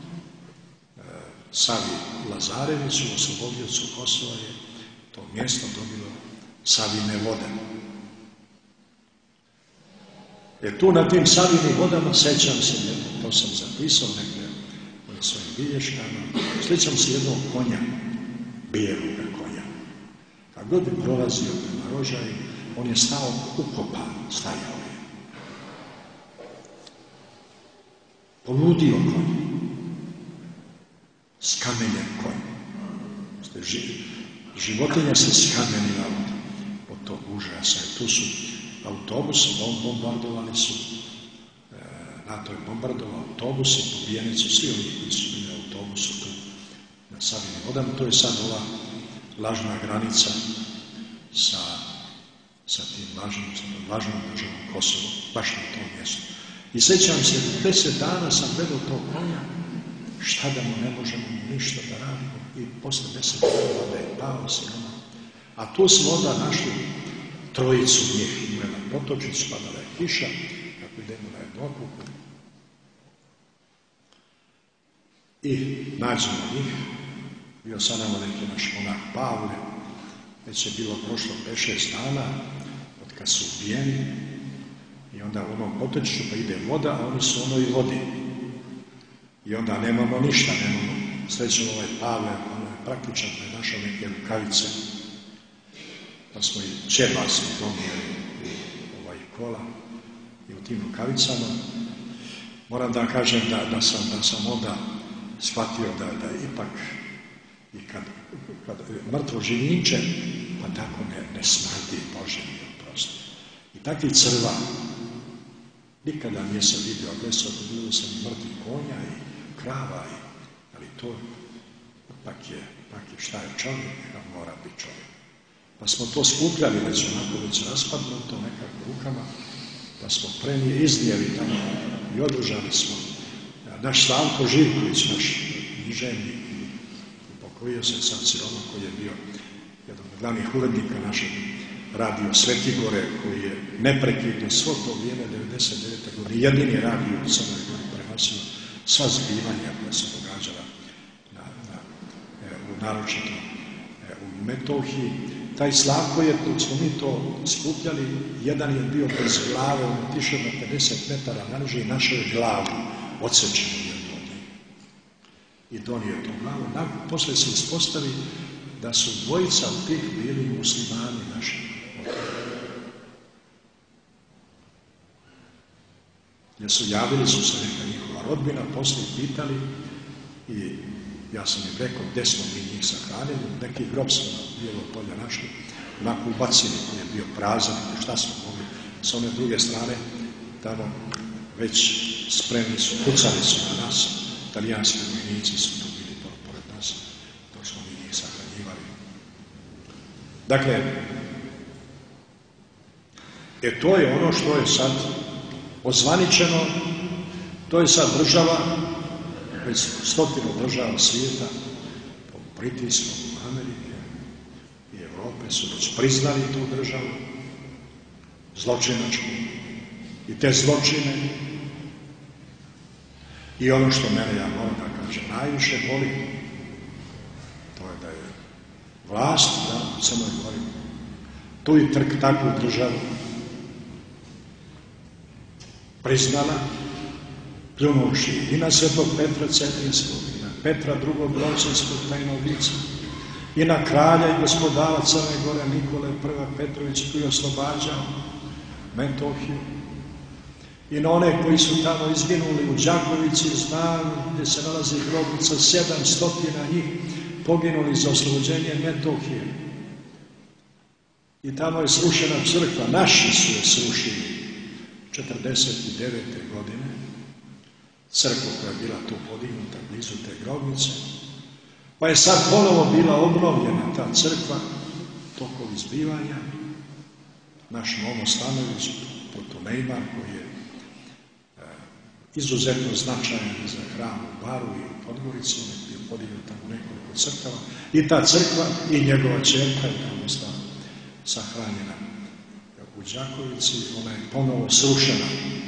Savi Lazareviću, oslobodiocu Kosova, je to mjesto dobilo Savine vode. Tu na tim Savinim vodama, sećam se jednog, to sam zapisao negdje u svojim bilješkama, sjećam se jednog konja, bijeloga konja. Kad god bi prolazio prema Rožaju, on je stao ukopan, stajao je. Poludio konj. Skamenjen konj. Životinja se skamenila od tog užasa. Tu su autobusi, bombardovali su, NATO je bombardovao autobusi, pobijeni su svi oni koji su bili u autobusu tu na Savinim vodama. To je sad ova lažna granica sa tim lažnom državom Kosovo, baš na tom mjestu. I sećam se, 10 dana sam gledao tog konja, šta da mu ne možemo ništa da radimo, i posle 10 dana da je pao siloma. A tu smo onda našli trojicu njih, ima jedan potočić, padala je kiša, kako idemo na jednu okupu. I nađemo njih, bio sa nama neki naš monak Pavle, već je bilo prošlo 5-6 dana, od kad su ubijeni, i onda u onom potočiću pa ide voda, a oni su u onoj vodi. I onda nemamo ništa, nemamo. Srećemo ovaj Pavle, ono je praktičan, pa je našao neke rukavice, pa smo i čebasno donijeli u kola i u tim rukavicama. Moram da kažem da sam onda shvatio da ipak i kad mrtvo živinče, pa tako ne smrdi, Bože mi oprosti. I takvi crva nikada nisam vidio, agresor, bilo sam i mrtvi konja i krava, ali to pak je šta je čovjek, a mora biti čovjek. Pa smo to skupljali već raspadnuto nekako rukama, pa smo iznijeli tamo i održali smo. Naš Slavko Živković, naš književnik, upokojio se sad siroma, koji je bio jedan od glavnih urednika našeg radio Svetigore, koji je neprekidno svo to vrijeme 99. godine jedini radio u Crnoj Gori prenosio sva zbivanja koja se događala naročito u Metohiji. Taj Slavko je, dok smo mi to skupljali, jedan je bio bez glave, on je otišao na 50 metara naniže i našao je glavu odsečenu jednu od njih. I donio tu glavu. Posle se ispostavi da su dvojica od tih bili muslimani naši. Jer javili su se neka njihova rodbina, posle pitali i ja sam im rekao gdje smo mi njih sahranili, neki grob smo na Bijelo polje našli, onako ubacili koji je bio prazan, šta smo mogli. S one druge strane, tamo već spremni su, pucali su na nas, italijanski vojnici su tu bili pored nas, dok smo mi njih sahranjivali. Dakle, to je ono što je sad ozvaničeno, to je sad država, već 100 država svijeta, po pritiskom Amerike i Evrope su već priznali tu državu, zločinačku, i te zločine. I ono što mene, ja moram da kažem, najviše boli, to je da je vlast u Crnoj Gori tu i takvu državu priznala, pljunuvši i na svetog Petra Cetinskog, i na Petra drugog Lončanskog tajnovica, i na kralja i gospodara Crne Gore Nikole I. Petrovića koji je oslobađao Metohiju, i na one koji su tamo izginuli u Đakovici, gdje se nalazi grobnica, 700 njih poginuli za oslobođenje Metohije. I tamo je srušena crkva, naši su je srušili 49. godine, crkva koja je bila tu podignuta blizu te grobnice, pa je sad ponovo bila obnovljena ta crkva tokom izbivanja. Naš Momo Stanović, protonejmar, koji je izuzetno značajan za hram u Baru i u Podgorici, on je bio podignut tamo nekoliko crkava, i ta crkva i njegova ćerka je tamo sahranjena u Đakovici, ona je ponovo srušena.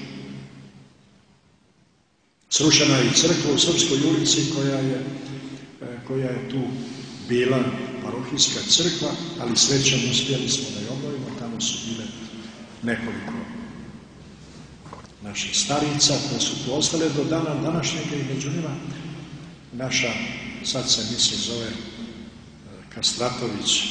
Srušena je i crkva u Srpskoj ulici koja je tu bila parohijska crkva, ali srećom uspjeli smo da je obnovimo. Tamo su bile nekoliko naših starica koje su tu ostale do dana današnjega, i među njima naša, sad se mislim zove Kastratović,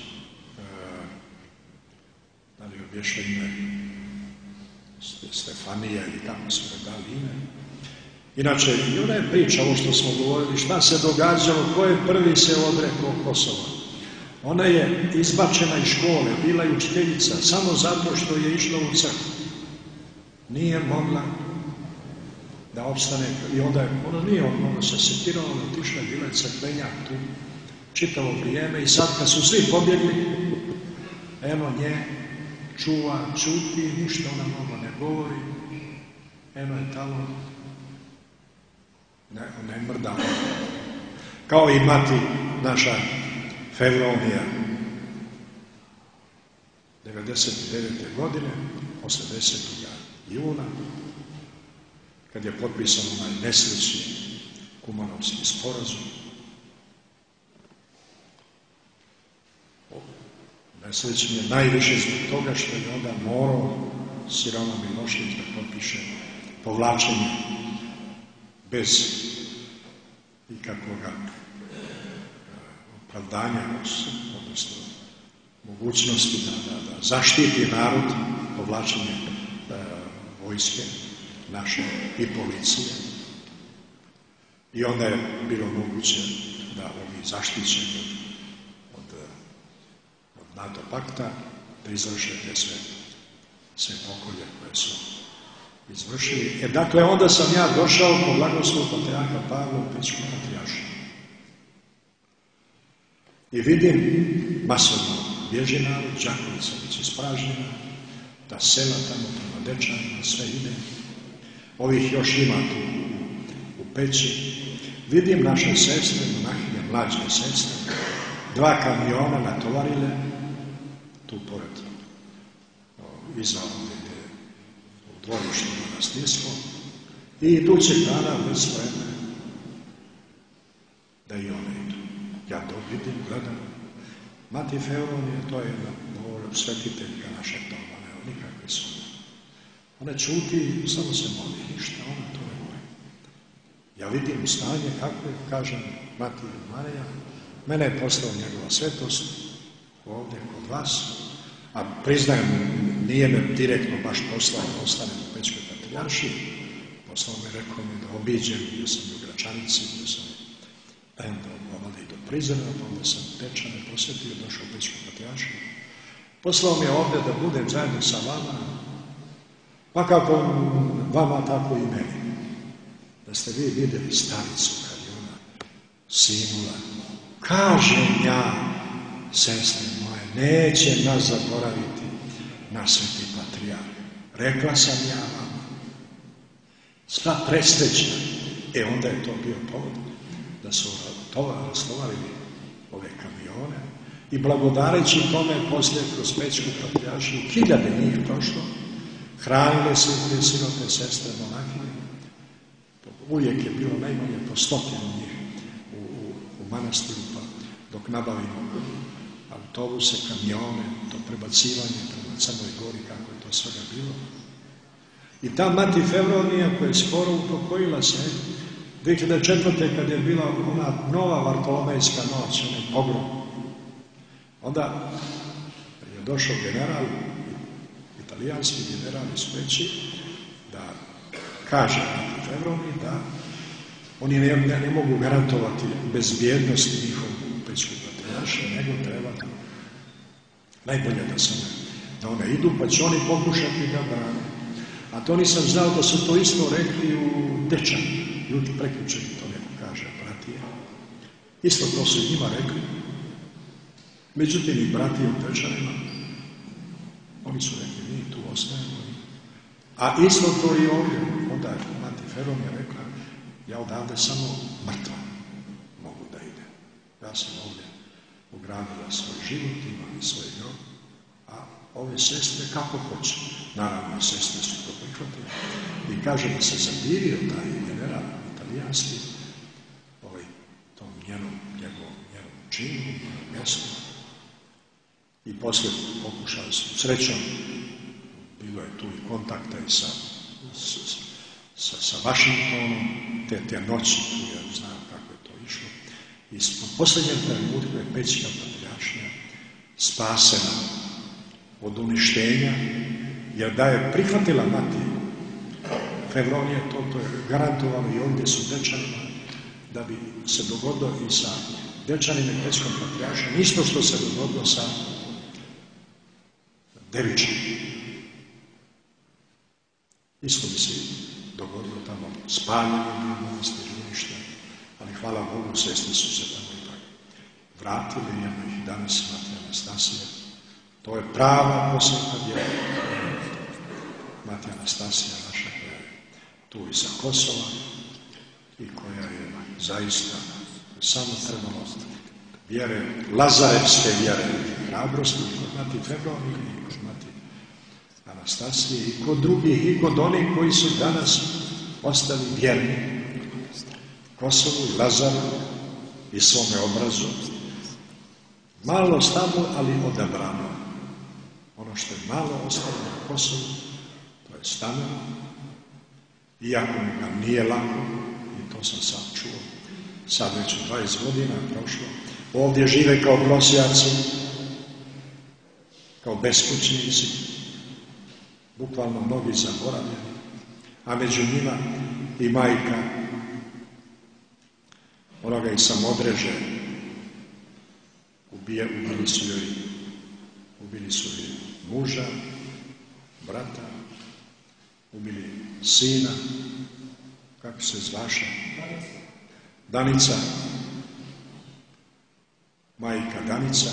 da li obješa ime Stefanija ili kako su ga dali ime. Inače, i ona je priča ovo što smo govorili, šta se događalo, ko je prvi se odrekao Kosova. Ona je izbačena iz škole, bila je učiteljica, samo zato što je išla u crkvu. Nije mogla da opstane, i onda je, ona nije mogla se sekirala, otišla, bila je crkvenjak tu čitavo vrijeme, i sad kad su svi pobjegli, eno nje čuva, čuti, ništa ona mnogo ne govori, eno je tamo, ne mrda, kao i mati naša Fevronija, 99. godine, 80. juna, kad je potpisan onaj nesrećni Kumanovski sporazum. Nesrećni je najviše zbog toga što je onda morao Siroma Milošević da potpiše povlačenje bez ikakvoga opravdanja, odnosno mogućnosti da zaštiti narod, povlačenje vojske naše i policije. I onda je bilo moguće da ovi zaštićeni od NATO pakta da izvrše te sve pokolje koje su izvršili. Dakle, onda sam ja došao po blagoslov patrijarha Pavla u Pećku patrijaršiju. I vidim masovno bježi narod, Đakovica već ispražnjena, ta sela tamo prema Dečanima, sve ide. Ovih još ima tu u Peći. Vidim naše sestre, monahinje, mlađe sestre, 2 kamiona natovarile, tu pored, iza ovdje, u dvorištu monastirstvo, i idućeg dana već spremne da i one idu. Ja to vidim, gledam. Mati Fevronija, to je jedna svetiteljka našeg doma, ne, nikakve su. Ona čuti, samo se moli, ništa, ona to ne voli. Ja vidim stanje kako je, kažem Mati Marija, mene je poslao njegova svetost ovdje kod vas, a priznajem, nije me direktno baš poslao da ostanem u Pećkoj patrijaršiji, poslao me, rekao mi da obiđem, bio sam u Gračanici, bio sam i do Prizrena, pa onda sam Dečane posjetio, došao u Pećku patrijaršiju. Poslao mi je ovdje da budem zajedno sa vama, pa kako vama, tako i meni. Da ste vi vidjeli staricu kad je ona sinula. Kažem ja, sestre moje, neće nas zaboraviti na sveti patrijarh. Rekla sam ja vama. Sva presrećna. Onda je to bio povod da su rastovarili ove kamione i blagodareći tome poslije kroz Pećku patrijaršiju 1000 njih prošlo, hranile se te sirote sestre monahinje. Uvijek je bilo najmanje po 100 njih u manastiru, pa dok nabavimo autobuse, kamione, to prebacivanje prema Crnoj Gori, kako je to svega bilo. I ta mati Fevronija koja je skoro upokojila se, 2004. kad je bila ona nova Vartolomejska noć, onaj pogrom, onda je došao general, italijanski general iz Peći, da kaže mati Fevroniji da oni ne mogu garantovati bezbjednost njihovu pećkog patrijarša, nego treba najbolje da one idu, pa će oni pokušati da brane. A to nisam znao da su to isto rekli u Dečanu. Ljudi prekjučeni, to neko kaže, bratije. Isto to su njima rekli. Međutim, i bratije u Dečanima, oni su rekli, mi tu ostajemo. A isto to i ovdje. Onda je mati Fevronija rekla, ja odavde samo mrtva mogu da idem. Ja sam ovdje ugradila svoj život, imam i svoj grob, a ove sestre kako hoće. Naravno, sestre su to prihvatile. I kaže da se zadivio taj general italijanski, tom njenom činu, mjestu. I poslije pokušali su srećom, bilo je tu i kontakta i sa Vašingtonom, te noći, tu ja znam kako je to išlo. I u posljednjem trenutku je Pećka patrijaršija spasena od uništenja, jer da je prihvatila mati Fevronije, to je garantovano i ovdje su Dečanima, da bi se dogodilo i sa Dečanima i Pećkom patrijaršijom, isto što se dogodilo sa Devičanom. Isto bi se dogodilo tamo, spaljeno bi manastir uništen, ali hvala Bogu, sestri su se tamo ipak vratili, imamo ih danas, mati Anastasija. To je prava posveta djela. Mati Anastasija naša koja je tu i sa Kosova i koja je zaista samo trebalo vjere, lazarevske vjere, hrabrosti kod mati Fevronije i kod mati Anastasije i kod drugih i kod onih koji su danas ostali vjerni Kosovu i Lazaru i svome obrazu. Malo stado, ali odabrano. Ono što je malo ostalo na Kosovu, to je stano, iako mi ga nije lako, i to sam sad čuo, sad već 20 godina prošlo, ovdje žive kao prosjaci, kao beskućnici, bukvalno mnogi zaboravljeni, a među njima i majka onoga iz Samodreže, ubili su joj muža, brata, ubili sina, kako se zvaša, Danica, majka Danica.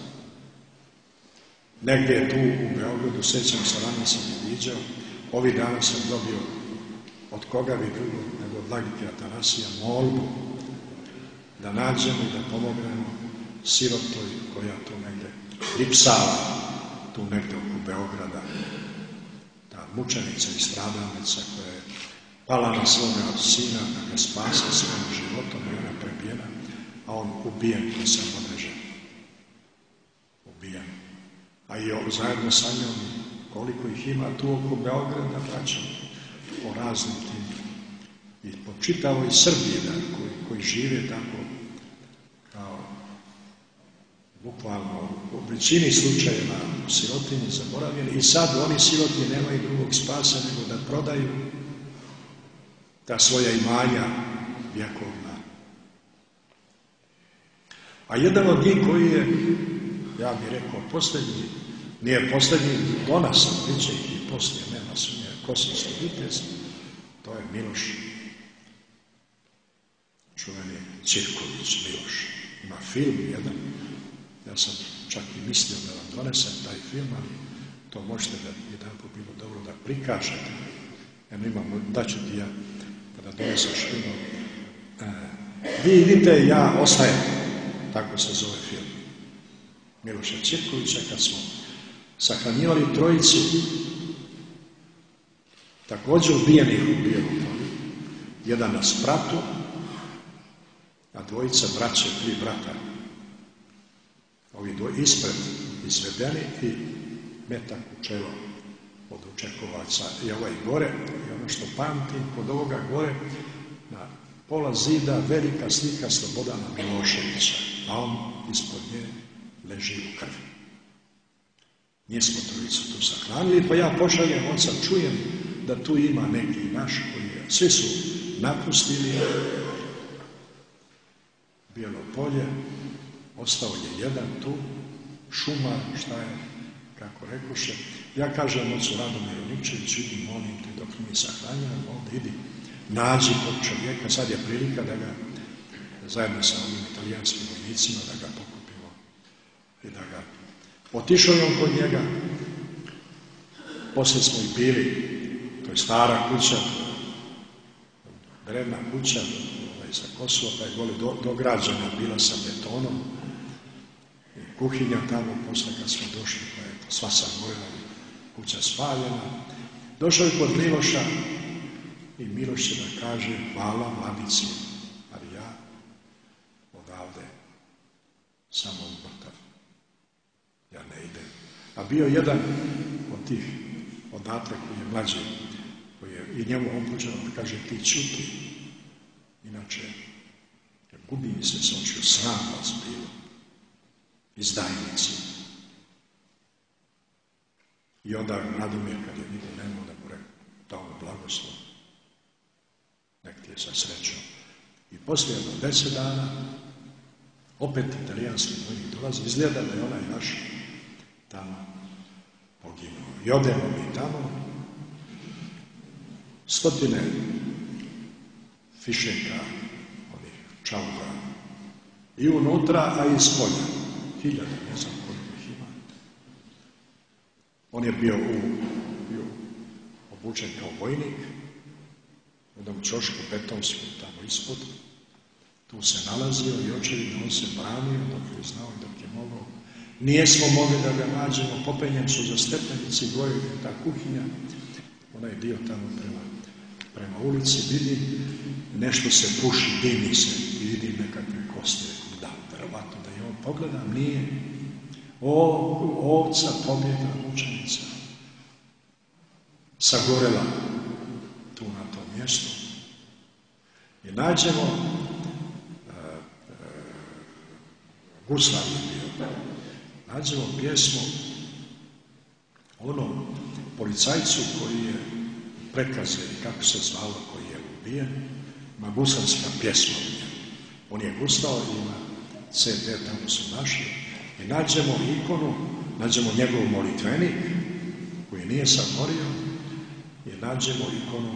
Negdje je tu u Beogradu, sećam se, rano sam je viđao, ovih dana sam dobio od koga bi drugo, nego od Vladike Atanasija, molbu da nađemo i da pomognemo sirotoj koja tu negdje lipsava, tu negdje oko Beograda, ta mučenica i stradalnica koja je pala na svoga sina da ga spase svojim životom i ona prebijena, a on ubijen koji sam odrežen. Ubijen. A i zajedno sa njom koliko ih ima tu oko Beograda, braćom, po raznim tim i po čitavoj Srbiji koji žive tako kao bukvalno u većini slučajeva u sirotinji zaboravljeni i sad oni siroti nemaju drugog spasa nego da prodaju ta svoja imanja vjekovna. A jedan od njih koji je, ja bih rekao, posljednji, nije posljednji do nas, bit će ih i poslije, nema sumnje, kosovski vitez, to je Miloš, čuveni Cirković Miloš. Ima film jedan, ja sam čak i mislio da vam donesem taj film, ali to možete da jedan put bilo dobro da prikažete. Daću ti ja kada doneseš film. Vi idite, ja ostajem, tako se zove film. Miloša Cirkovića, kad smo sahranjivali trojicu, također ubijenih u Bijelom polju, jedan na spratu, a dvojica braće, 3 brata. Ovi ispred izvedeni i metak u čelo od Učekovaca i ovaj gore, i ono što pamtim, kod ovoga gore, na pola zida velika slika Slobodana Miloševića, a on ispod nje leži u krvi. Nije smo trojicu tu sahranili, pa ja pošaljem oca, čujem da tu ima neki naš koji je, svi su napustili Bijelo polje, ostao je jedan tu, šumar, šta je, kako rekoše. Ja kažem ocu Radomiru Nikčeviću, idi, molim te, dok mi sahranjamo, ovdje idi, nađi tog čovjeka, sad je prilika da ga, zajedno sa ovim italijanskim vojnicima, da ga pokupimo i da ga... Otišao je on kod njega, poslije smo i bili, to je stara kuća, drevna kuća, sa Kosova, pa je gole dograđena bila sa betonom, i kuhinja tamo, posle kad smo došli, pa je sva sagorela, kuća spaljena. Došao je kod Miloša i Miloš će da kaže hvala mladici, ali ja odavde samo umrtav. Ja ne idem. A bio jedan od tih odatle koji je mlađi, koji je i njemu opuđeno, kaže ti ćuti. Inače, gubi mi se s očiju, sram vas bilo, izdajnici. I onda Radomir, kad je vidio, nemoj da mu rekao, dao mu blagoslov, nek ti je sa srećom. I poslije 10 dana, opet italijanski vojnik dolazi, izgleda da je onaj naš tamo poginuo. I odemo mi tamo, 100 fišeka, onih čauga, i unutra, a i iz polja. 1000, ne znam koliko ih ima. On je bio obučen kao vojnik, u jednom čošku betonskom tamo ispod. Tu se nalazio i očevidno on se branio dok je znao i dok je mogao. Nijesmo mogli da ga nađemo, popenjem su za stepenici, gore je ta kuhinja, onaj dio tamo prema ulici, vidi, nešto se puši, dimi se i vidim nekakve kosti. Da, verovatno da je on pogledam, nije. Ovca pobjegla, mučenica, sagorela tu na tom mjestu. I nađemo, Guslav je bio, nađemo pjesmu onom policajcu koji je prekaze i kako se zvalo, koji je ubijen, ima guslarska pjesma. On je guslao i ima CD, tamo su našli. I nađemo ikonu, nađemo njegov molitvenik, koji nije samorio, i nađemo ikonu,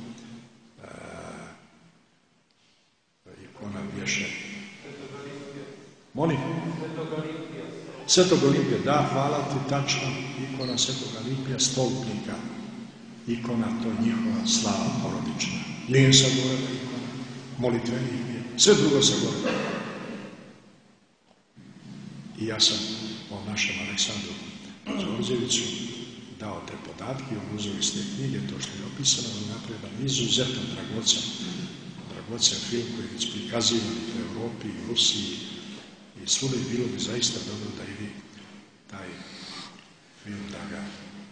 ikona bješe. Molim? Svetog Olimpija, da, hvala ti, tačno, ikona Svetog Olimpija, stolpnika, ikona, to je njihova slava porodična. Nije sagorela ikona, molitvenik je, sve drugo sagorela. I ja sam o našem Aleksandru Đorđeviću dao te podatke, on uzeo iz te knjige, to što je opisano, on napredan izuzetno dragocen film koji je već prikazivan u Evropi, u Rusiji i svuda, bilo bi zaista dobro da i vi taj film da ga...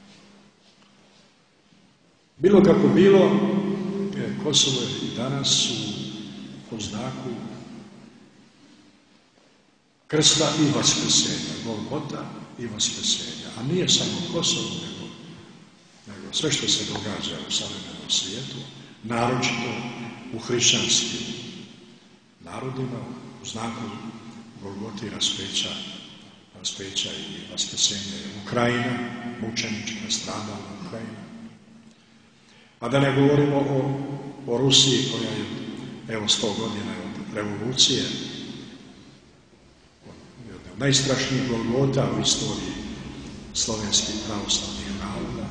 Bilo kako bilo, Kosovo je i danas u znaku krsta i vaskrsenja, Golgota i vaskrsenja. A nije samo Kosovo, nego sve što se događa u savremenom svijetu, naročito u hrišćanskim narodima, u znaku Golgote i raspeća i vaskrsenja. Ukrajina, mučenička, stradalna Ukrajina. A da ne govorimo o Rusiji koja je, evo, 100 godina od revolucije, najstrašnijih Golgota u istoriji slovenskih pravoslavnih naroda,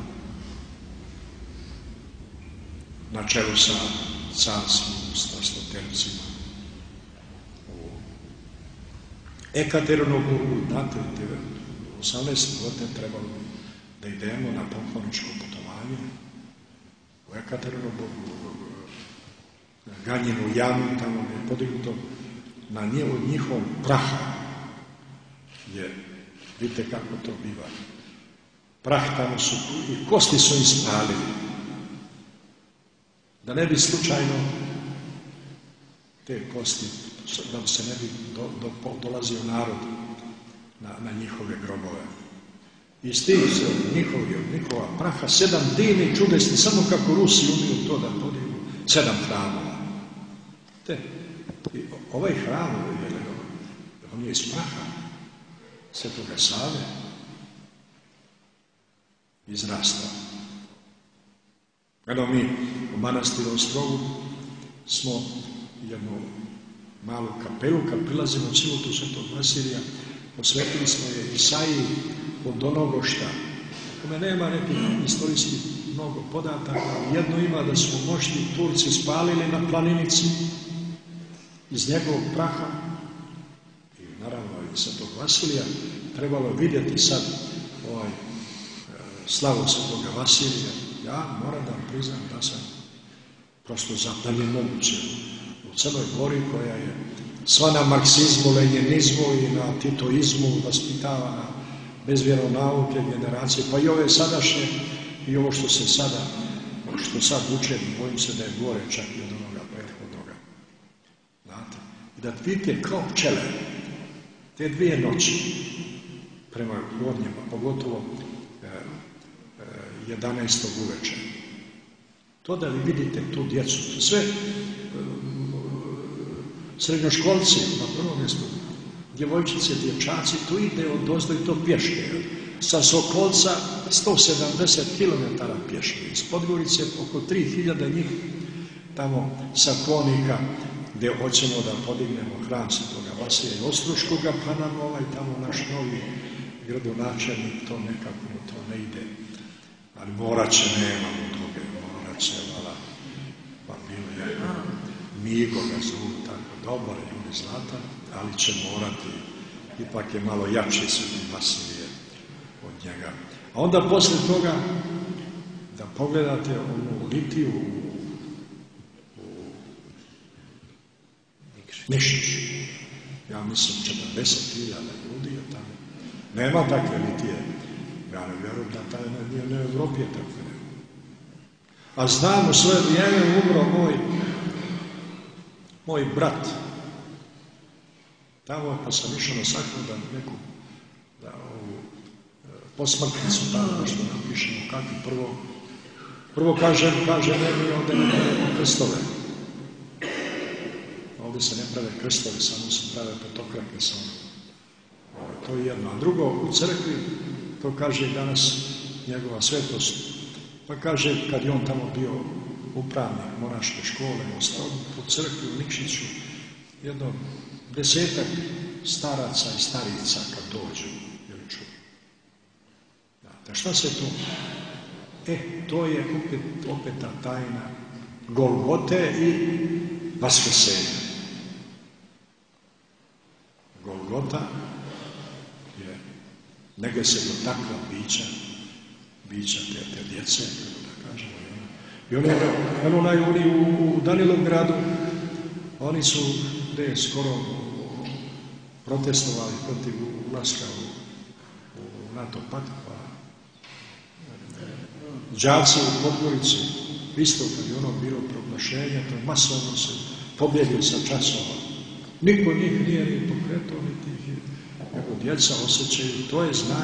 na čelu sa carskim strastotercima. U Ekaterinoburgu, znate, 18. godine trebalo da idemo na pokloničko putovanje. U Ekaterinoburgu, Ganjinu jamu, tamo je podignuto na njihovom praha. Jer, vidite kako to biva. prah tamo su i kosti su im spalili. Da ne bi slučajno te kosti, da se ne bi dolazio narod na njihove grobove. I s tim se njihova praha 7 divnih čudesni, samo kako Rusi umiju to da podignu, 7 hramova. Ovaj hram, on je iz praha Svetoga Save izrastao. Eno mi u manastiru Ostrogu smo jednu malu kapelu, kad prilazimo civutu Svetog Vasilija, posvetili smo je Isaiji od Onogošta. Kome nema nekih istorijskih mnogo podataka, jedno ima da su moćni Turci spalili na planinici iz njegovog praha i naravno i Svetog Vasilija. Trebalo vidjeti sad slavu Svetoga Vasilija. Ja moram da priznam da sam prosto zapaljen moguće u Crnoj Gori, koja je sva na marksizmu, lenjinizmu i na titoizmu vaspitavana bez vjeronauke generacije, pa i ove sadašnje i ovo što sad uče, bojim se da je gore čak i od onoga prethodnoga. Znate? I da vidite kao pčele te 2 noći prema gornjima, pogotovo 11. uveče. To da vi vidite tu djecu, sve srednjoškolci na prvom mjestu, djevojčice, dječaci, to ide od ozdo i to pješke. Sa Sokolca 170 km pješke. Iz Podgorice oko 3000 njih, tamo sa Klonika, gdje hoćemo da podignemo hram Svetoga Vasilija i Ostroškoga, pa nam tamo naš novi gradonačelnik, to nekako to ne ide. Ali morat će, nemamo druge, morat će, pa bilo je Migo ga zovu tako, dobar ljudi Zlatan, ali će morati, ipak je malo jači Sveti Vasilije od njega. A onda poslije toga, da pogledate onu litiju u Nišiću, ja mislim 40.000 ljudi je tamo. Nema takve litije. Ja ne vjerujem da taj na Evropi je tako. A znam, u svoje vrijeme umro moj brat. Tamo pa sam išao na Sakru da neku ovu posmrtnicu tamo što napišemo kako prvo kaže ne, mi ovdje ne pravimo krstove. Ovdje se ne prave krstove, samo se prave petokrake samo. To je jedno. A drugo, u crkvi, to kaže i danas njegova svetost, pa kaže kad je on tamo bio upravnik monaške škole u crkvi u Nikšiću, jedno 10-ak staraca i starica kad dođu, ili čuju. Znate, šta se to? To je opet ta tajna Golgote i Vaskrsenja. Golgota je, negdje se dotakla bića te djece, da kažemo. I oni u Danilovgradu, oni su skoro protestovali protiv ulaska u NATO pakt, pa đaci u Podgorici, isto kad je ono bilo proglašenje, to masovno se pobjegli sa časova. Niko njih nije ni pokretao, niti ih je, nego djeca osjećaju, to je znak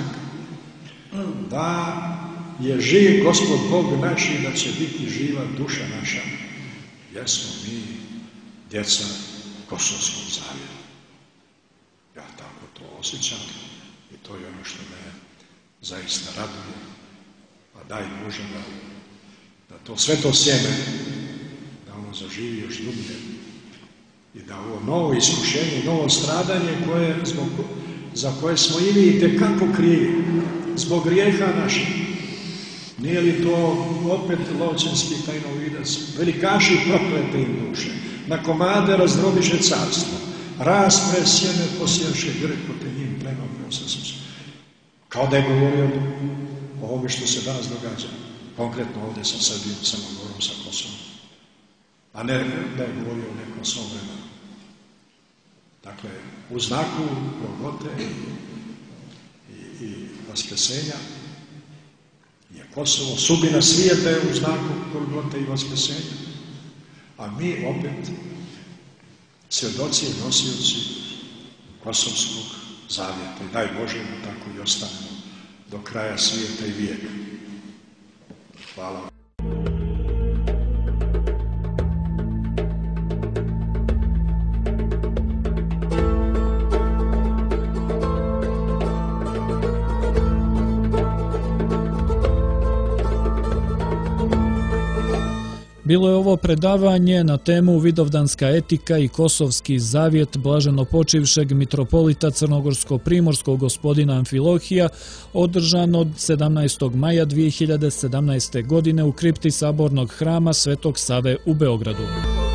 da je živ Gospod Bog naš i da će biti živa duša naša, jer smo mi djeca Kosovskog zavjera. Ja tako to osjećam i to je ono što me zaista raduje. Pa daj Bože da to sve to sjeme, da ono zaživi još dublje i da ovo novo iskušenje, novo stradanje za koje smo i mi itekako krivi, zbog grijeha naših. Nije li to opet lovčanski tajnovidac? Velikaši proklete im duše, na komade razdrobiše carstvo, raspre sjeme posješe grko te njim plenom preosasus. Kao da je govorio o ovome što se danas događa, konkretno ovdje sa Srbijom, Crnom Gorom, sa Kosovom, a ne da je govorio o nekom svom vremenu. Dakle, u znaku Golgote i Vaskrsenja je Kosovo, sudbina svijeta je u znaku Golgote i vaskrsenja. A mi opet svjedoci i nosioci Kosovskog zavjeta. I daj Bože da tako i ostanemo do kraja svijeta i vijeka. Hvala vam. Bilo je ovo predavanje na temu Vidovdanska etika i Kosovski zavjet blaženopočivšeg mitropolita Crnogorsko-primorskog gospodina Amfilohija, održano 17. maja 2017. godine u kripti Sabornog hrama Svetog Save u Beogradu.